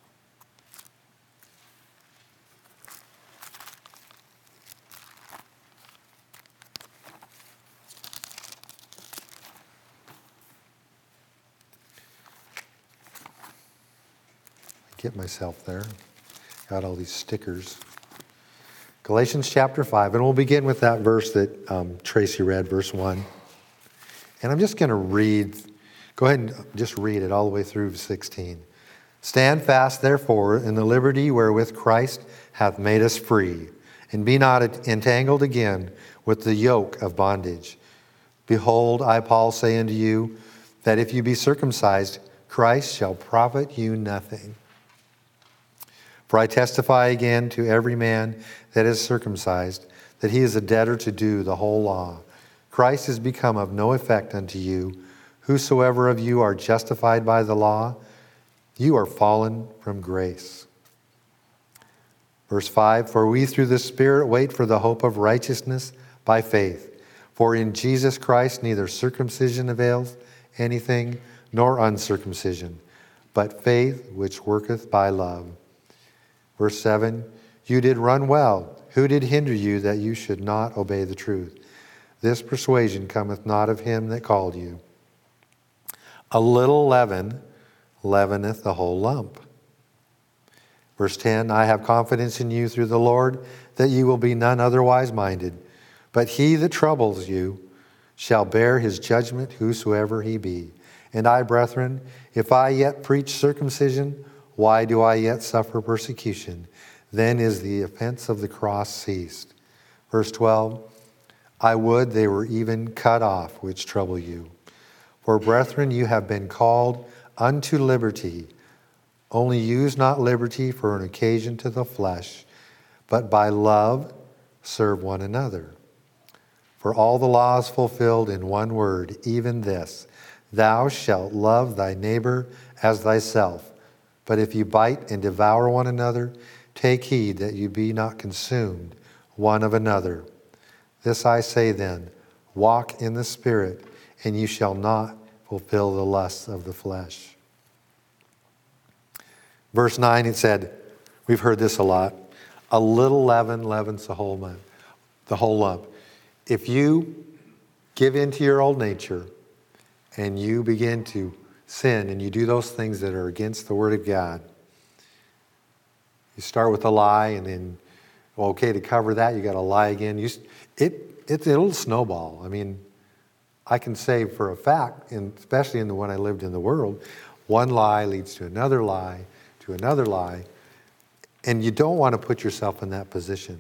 Get myself there. Got all these stickers. Galatians chapter 5, and we'll begin with that verse that Tracy read, verse 1. And I'm just going to read, go ahead and just read it all the way through 16. Stand fast, therefore, in the liberty wherewith Christ hath made us free, and be not entangled again with the yoke of bondage. Behold, I, Paul, say unto you, that if you be circumcised, Christ shall profit you nothing. For I testify again to every man that is circumcised, that he is a debtor to do the whole law. Christ is become of no effect unto you. Whosoever of you are justified by the law, you are fallen from grace. Verse 5, for we through the Spirit wait for the hope of righteousness by faith. For in Jesus Christ neither circumcision avails anything, nor uncircumcision, but faith which worketh by love. Verse 7, you did run well. Who did hinder you that you should not obey the truth? This persuasion cometh not of him that called you. A little leaven leaveneth the whole lump. Verse 10, I have confidence in you through the Lord that you will be none otherwise minded. But he that troubles you shall bear his judgment, whosoever he be. And I, brethren, if I yet preach circumcision, why do I yet suffer persecution? Then is the offense of the cross ceased. Verse 12, I would they were even cut off, which trouble you. For, brethren, you have been called unto liberty. Only use not liberty for an occasion to the flesh, but by love serve one another. For all the law is fulfilled in one word, even this, thou shalt love thy neighbor as thyself. But if you bite and devour one another, take heed that you be not consumed one of another. This I say then, walk in the Spirit, and you shall not fulfill the lusts of the flesh. Verse 9, it said, we've heard this a lot, a little leaven leavens the whole lump. If you give in to your old nature and you begin to sin and you do those things that are against the Word of God, you start with a lie and then, well, okay, to cover that, you got to lie again. It'll snowball. I mean, I can say for a fact, and especially when I lived in the world, one lie leads to another lie, to another lie, and you don't want to put yourself in that position.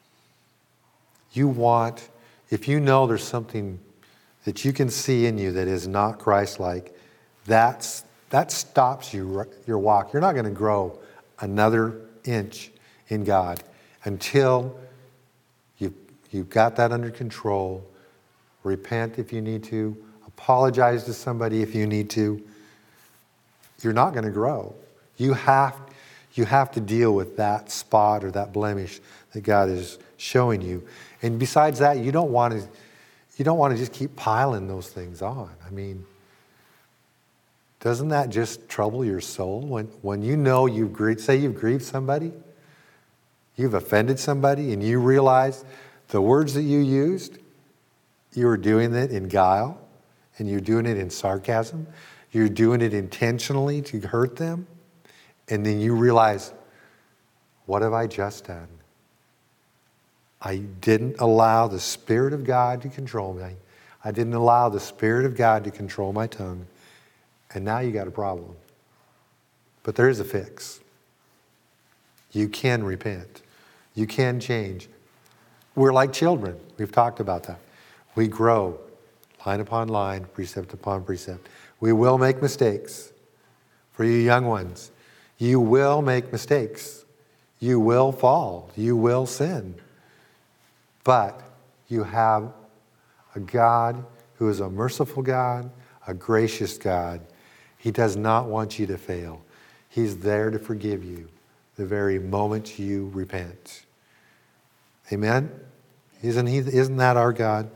If you know there's something that you can see in you that is not Christ-like, that stops your walk. You're not going to grow another inch in God until you've got that under control. Repent if you need to. Apologize to somebody if you need to. You're not going to grow. You have to deal with that spot or that blemish that God is showing you. And besides that, you don't want to just keep piling those things on. I mean, doesn't that just trouble your soul when you know you've grieved somebody, you've offended somebody, and you realize the words that you used, you were doing it in guile, and you're doing it in sarcasm, you're doing it intentionally to hurt them, and then you realize, what have I just done? I didn't allow the Spirit of God to control me. I didn't allow the Spirit of God to control my tongue. And now you got a problem. But there is a fix. You can repent. You can change. We're like children. We've talked about that. We grow line upon line, precept upon precept. We will make mistakes. For you young ones, you will make mistakes. You will fall. You will sin. But you have a God who is a merciful God, a gracious God. He does not want you to fail. He's there to forgive you the very moment you repent. Amen? Isn't that our God?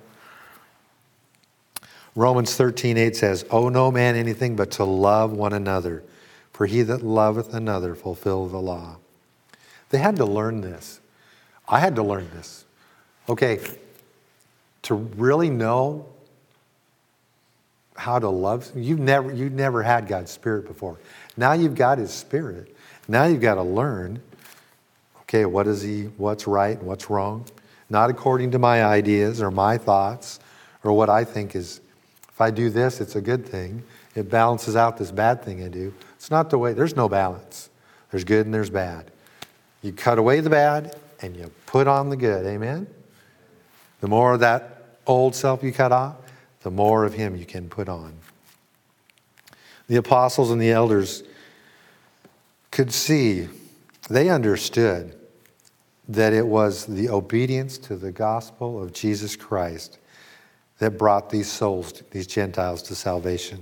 Romans 13:8 says, owe no man anything but to love one another, for he that loveth another fulfilleth the law. They had to learn this. I had to learn this. Okay, to really know how to love, you've never had God's Spirit before. Now you've got His Spirit. Now you've got to learn, okay, what's right and what's wrong? Not according to my ideas or my thoughts or what I think is, if I do this, it's a good thing. It balances out this bad thing I do. It's not the way, there's no balance. There's good and there's bad. You cut away the bad and you put on the good, amen? The more of that old self you cut off, the more of Him you can put on. The apostles and the elders could see, they understood that it was the obedience to the gospel of Jesus Christ that brought these souls, these Gentiles, to salvation.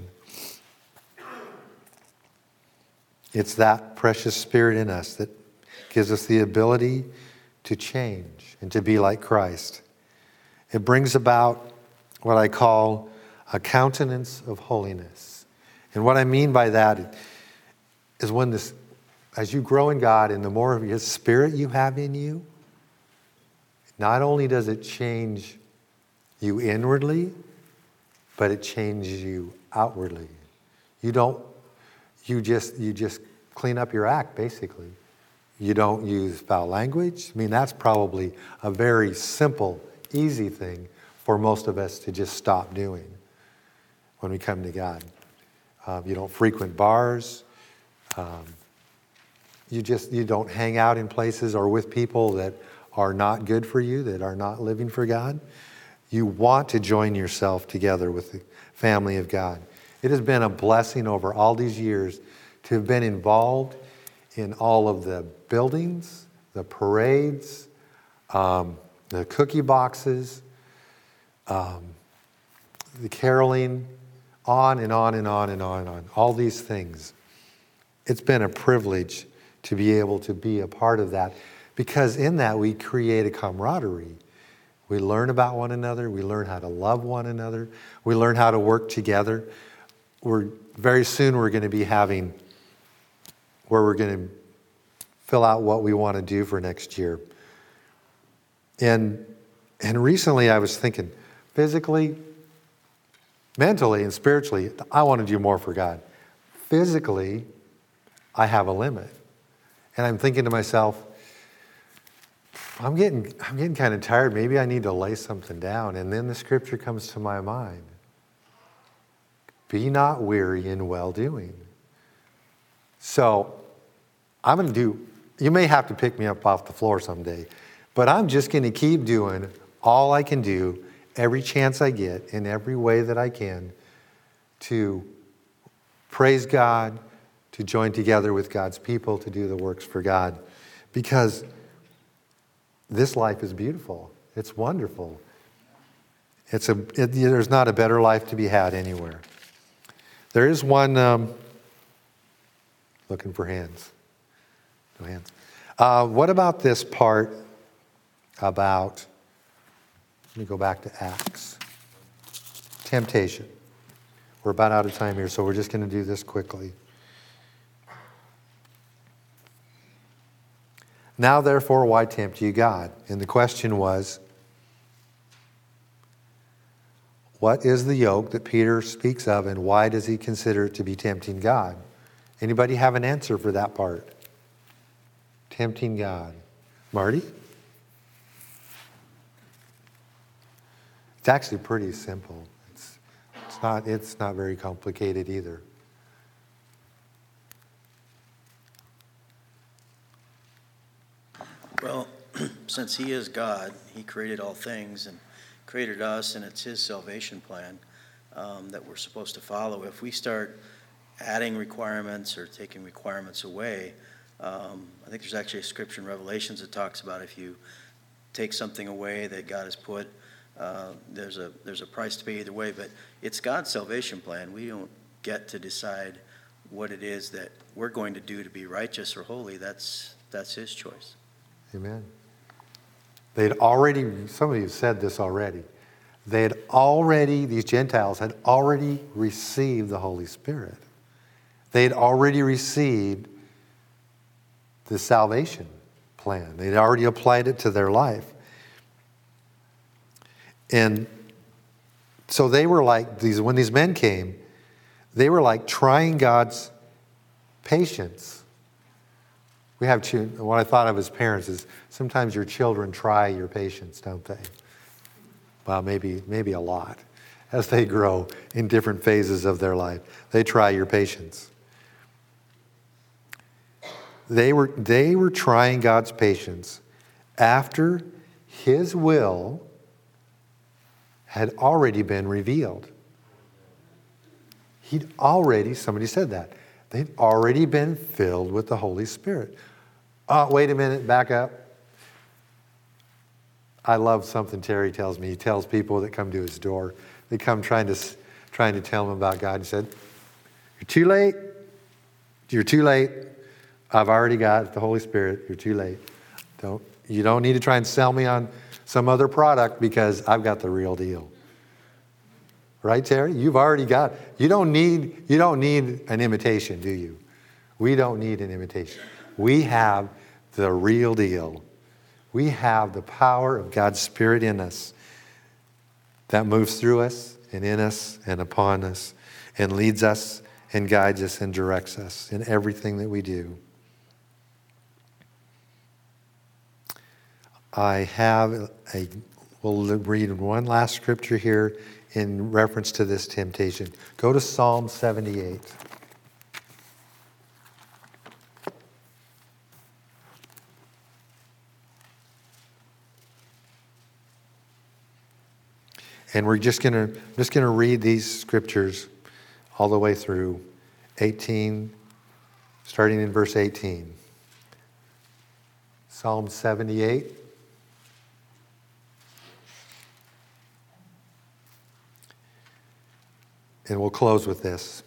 It's that precious Spirit in us that gives us the ability to change and to be like Christ. It brings about what I call a countenance of holiness. And what I mean by that is as you grow in God and the more of His Spirit you have in you, not only does it change you inwardly, but it changes you outwardly. You just clean up your act, basically. You don't use foul language. I mean, that's probably a very simple, easy thing for most of us to just stop doing when we come to God. You don't frequent bars. You don't hang out in places or with people that are not good for you, that are not living for God. You want to join yourself together with the family of God. It has been a blessing over all these years to have been involved in all of the buildings, the parades, the cookie boxes, the caroling, on and on and on and on and on, all these things. It's been a privilege to be able to be a part of that, because in that we create a camaraderie. We learn about one another. We learn how to love one another. We learn how to work together. Very soon we're going to be having where we're going to fill out what we want to do for next year. And recently I was thinking, physically, mentally, and spiritually, I want to do more for God. Physically, I have a limit. And I'm thinking to myself, I'm getting kind of tired. Maybe I need to lay something down. And then the scripture comes to my mind. Be not weary in well-doing. So I'm going to do, you may have to pick me up off the floor someday, but I'm just going to keep doing all I can do, every chance I get, in every way that I can, to praise God, to join together with God's people, to do the works for God. Because this life is beautiful. It's wonderful. There's not a better life to be had anywhere. There is one, looking for hands. No hands. What about this part about, let me go back to Acts. Temptation. We're about out of time here, so we're just going to do this quickly. Now, therefore, why tempt you God? And the question was, what is the yoke that Peter speaks of, and why does he consider it to be tempting God? Anybody have an answer for that part? Tempting God. Marty? It's actually pretty simple. It's not very complicated either. Well, since he is God, he created all things and created us, and it's his salvation plan that we're supposed to follow. If we start adding requirements or taking requirements away, I think there's actually a scripture in Revelations that talks about if you take something away that God has put, there's a price to pay either way, but it's God's salvation plan. We don't get to decide what it is that we're going to do to be righteous or holy. That's his choice. Amen. Some of you said this already. These Gentiles had already received the Holy Spirit. They had already received the salvation plan. They'd already applied it to their life. And so they were like, when these men came, they were like trying God's patience. What I thought of as parents is sometimes your children try your patience, don't they? Well, maybe a lot. As they grow in different phases of their life, they try your patience. They were trying God's patience after his will had already been revealed. Somebody said that. They'd already been filled with the Holy Spirit. Wait a minute, back up. I love something Terry tells me. He tells people that come to his door, they come trying to tell him about God. He said, "You're too late. You're too late. I've already got the Holy Spirit. You're too late. You don't need to try and sell me on some other product because I've got the real deal." Right, Terry? You've already got. You don't need an imitation, do you? We don't need an imitation. We have the real deal. We have the power of God's Spirit in us that moves through us and in us and upon us and leads us and guides us and directs us in everything that we do. We'll read one last scripture here in reference to this temptation. Go to Psalm 78. And we're just going to read these scriptures all the way through 18, starting in verse 18. Psalm 78. And we'll close with this.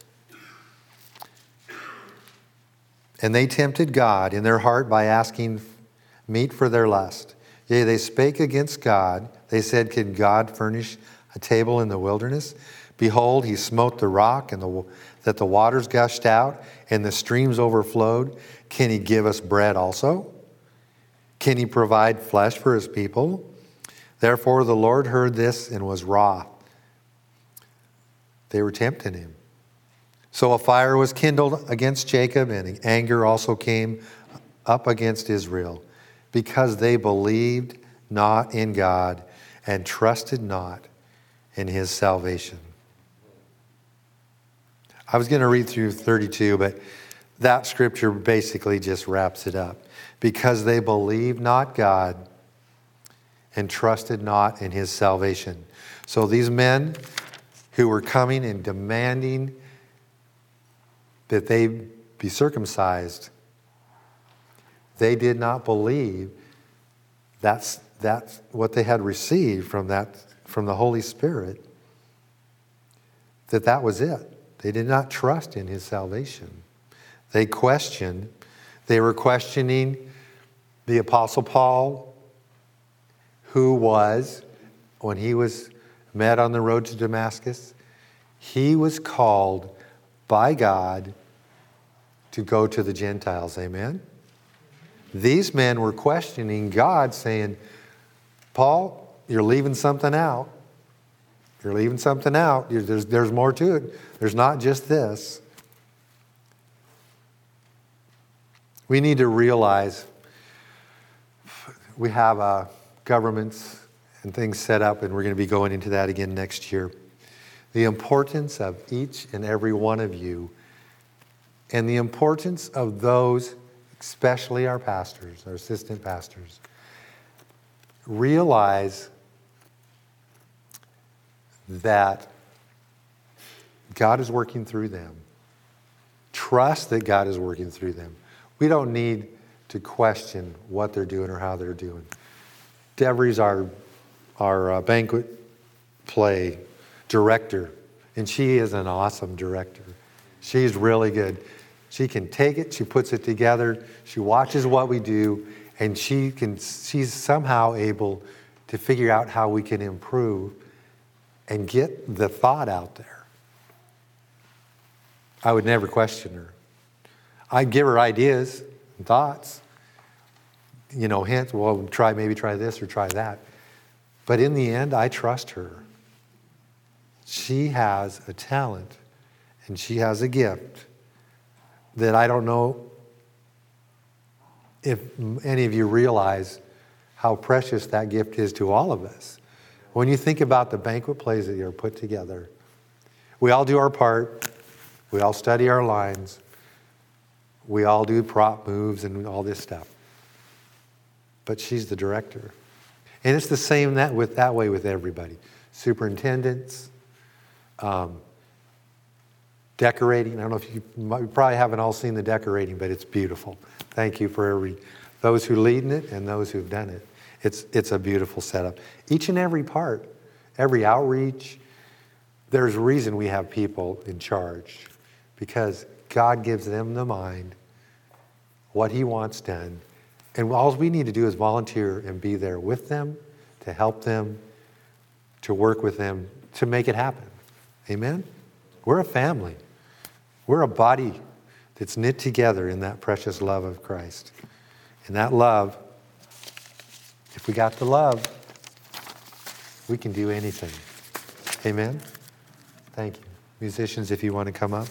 And they tempted God in their heart by asking meat for their lust. Yea, they spake against God. They said, can God furnish a table in the wilderness? Behold, he smote the rock, and that the waters gushed out, and the streams overflowed. Can he give us bread also? Can he provide flesh for his people? Therefore the Lord heard this and was wroth. They were tempting him. So a fire was kindled against Jacob, and anger also came up against Israel, because they believed not in God and trusted not in his salvation. I was going to read through 32, but that scripture basically just wraps it up. Because they believed not God and trusted not in his salvation. So these men who were coming and demanding that they be circumcised, they did not believe that's what they had received from the Holy Spirit, that was it. They did not trust in his salvation. They were questioning the Apostle Paul, who was, when he was met on the road to Damascus, he was called by God to go to the Gentiles. Amen? These men were questioning God, saying, Paul, you're leaving something out. You're leaving something out. There's more to it. There's not just this. We need to realize we have governments and things set up, and we're going to be going into that again next year. The importance of each and every one of you, and the importance of those, especially our pastors, our assistant pastors. Realize that God is working through them. Trust that God is working through them. We don't need to question what they're doing or how they're doing. Devery's our banquet play director, and she is an awesome director. She's really good. She can take it, she puts it together, she watches what we do, and she's somehow able to figure out how we can improve and get the thought out there. I would never question her. I'd give her ideas and thoughts, hints, well, maybe try this or try that. But in the end, I trust her. She has a talent and she has a gift that I don't know if any of you realize how precious that gift is to all of us. When you think about the banquet plays that are put together, we all do our part. We all study our lines. We all do prop moves and all this stuff. But she's the director. And it's the same that way with everybody. Superintendents, decorating. I don't know if you probably haven't all seen the decorating, but it's beautiful. Thank you for those who lead in it and those who've done it. It's a beautiful setup. Each and every part, every outreach, there's a reason we have people in charge, because God gives them the mind, what he wants done. And all we need to do is volunteer and be there with them, to help them, to work with them, to make it happen. Amen? We're a family. We're a body that's knit together in that precious love of Christ. And that love, if we got the love, we can do anything. Amen? Thank you. Musicians, if you want to come up.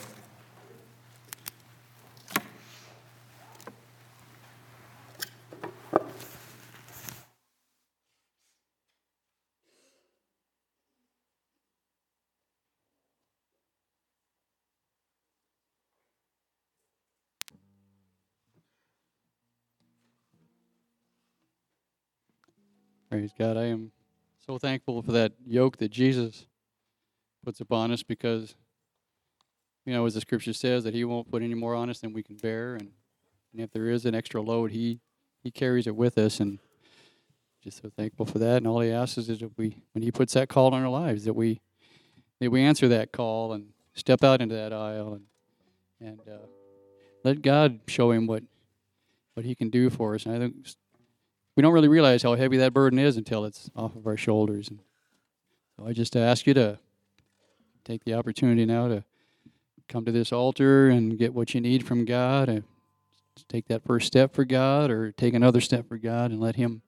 Praise God. I am so thankful for that yoke that Jesus puts upon us because, as the scripture says, that he won't put any more on us than we can bear. And if there is an extra load, he carries it with us. And just so thankful for that. And all he asks is that when he puts that call in our lives, that we answer that call and step out into that aisle and let God show him what he can do for us. And I think we don't really realize how heavy that burden is until it's off of our shoulders. And so I just ask you to take the opportunity now to come to this altar and get what you need from God, and take that first step for God, or take another step for God, and let Him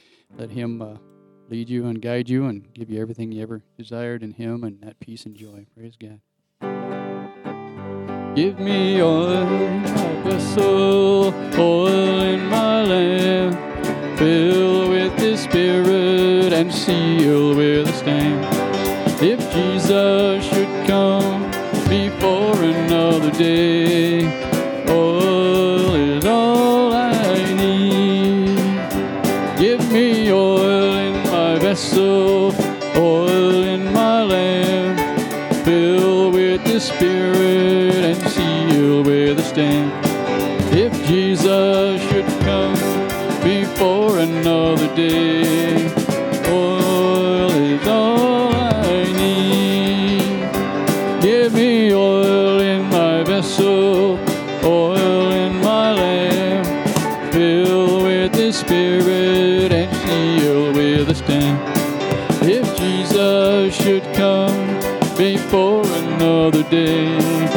lead you and guide you and give you everything you ever desired in Him, and that peace and joy. Praise God. Give me oil in my vessel, oil in my lamp, fill with the Spirit and seal with a stamp. If Jesus should come before another day, oil is all I need. Give me oil in my vessel, oil in my lamp, fill with the Spirit and seal with a stamp. If Jesus should come before another day, oil is all I need. Give me oil in my vessel, oil in my lamp, fill with the Spirit and seal with a stamp. If Jesus should come before another day,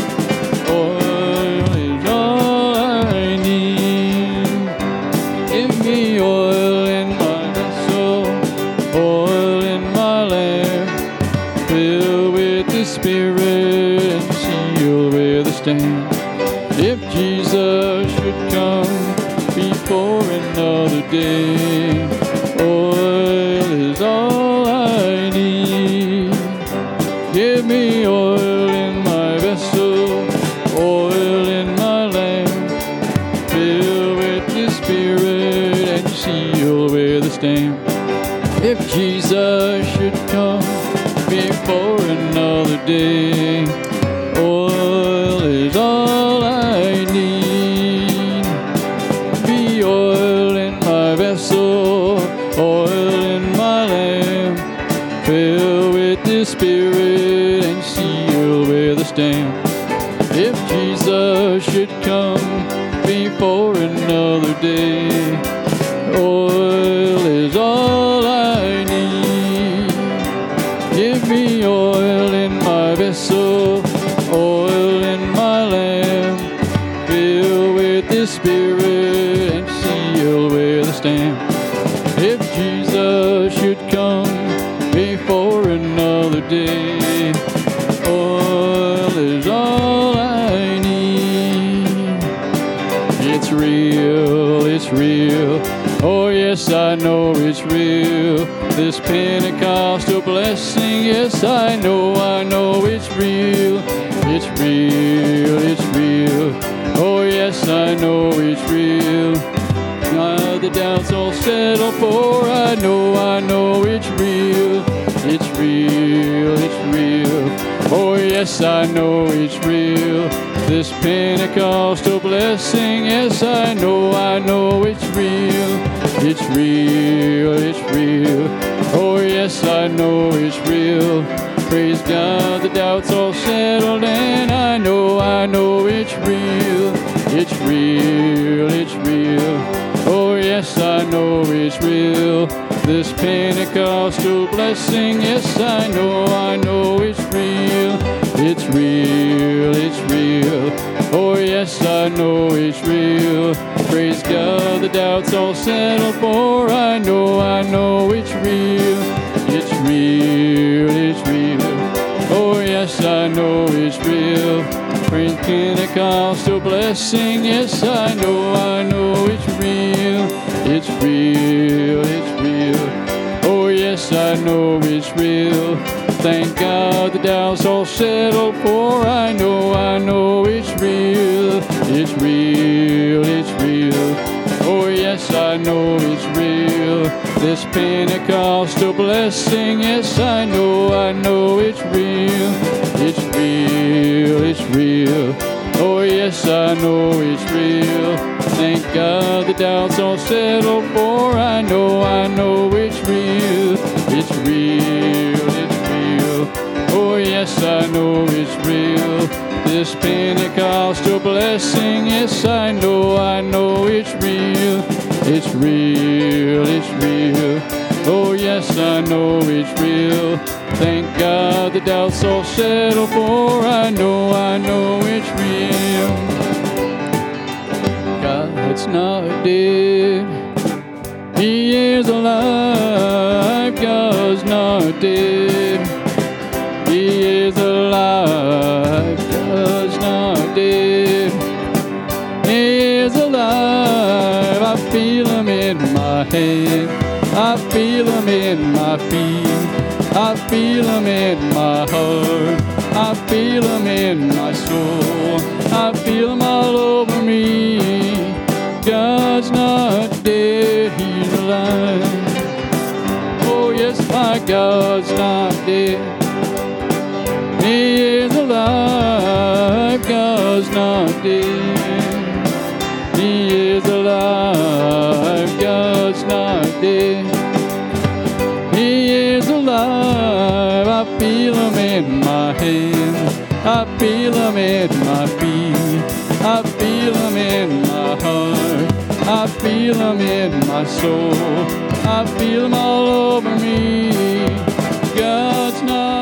oil is all I need. Give me oil in my vessel, oil in my lamp, fill with the Spirit and seal with a stamp. If Jesus should come before another day, oil is all I need. Give me oil in my vessel, oil in my lamp, fill with the Spirit and seal with a stamp. If Jesus should come before another day, oil is all I need. Be oil in my vessel, oil in my lamp, fill with the Spirit and seal with a stamp. If Jesus should come before another day, oil is all I need. Give me oil in my vessel, oil in my lamp, fill with the Spirit and seal with a stamp. If Jesus should come before another day, oil is all I need. It's real, oh yes, I know it's real. This Pentecostal blessing, yes, I know it's real. It's real, oh yes, I know it's real. Now the doubts all settled, for I know it's real. It's real, oh yes, I know it's real. This Pentecostal blessing, yes, I know it's real. It's real, oh yes, I know it's real. Praise God, the doubts all settled, and I know it's real. It's real, oh yes, I know it's real. This Pentecostal blessing, yes, I know it's real. It's real, oh yes, I know it's real. Praise God, the doubts all settled, for I know it's real. It's real, I know it's real. Pentecostal blessing, yes, I know it's real. It's real, it's real. Oh, yes, I know it's real. Thank God the doubt's all settled, for I know it's real. It's real, it's real. Oh, yes, I know it's real. This Pentecostal blessing, yes, I know it's real. It's real, it's real. Oh, yes, I know it's real. Thank God the doubt's all settled, for I know it's real. It's real, it's real. Oh, yes, I know it's real. This Pentecostal blessing, yes, I know it's real. It's real, it's real. Oh, yes, I know it's real. Thank God the doubt's all settled, for I know it's real. God's not dead. He is alive. God's not dead. He is alive. God's not dead. He is alive. I feel him in my hand. I feel him in my feet. I feel him in my heart. I feel him in my soul. I feel him all over me. God's not dead, he's alive. Oh yes, my God's not dead. He is alive. God's not dead. He is alive. God's not dead. He is alive. I feel him in my hands. I feel him in my feet. I feel him in my heart. I feel him in my soul. I feel him all over me. God's not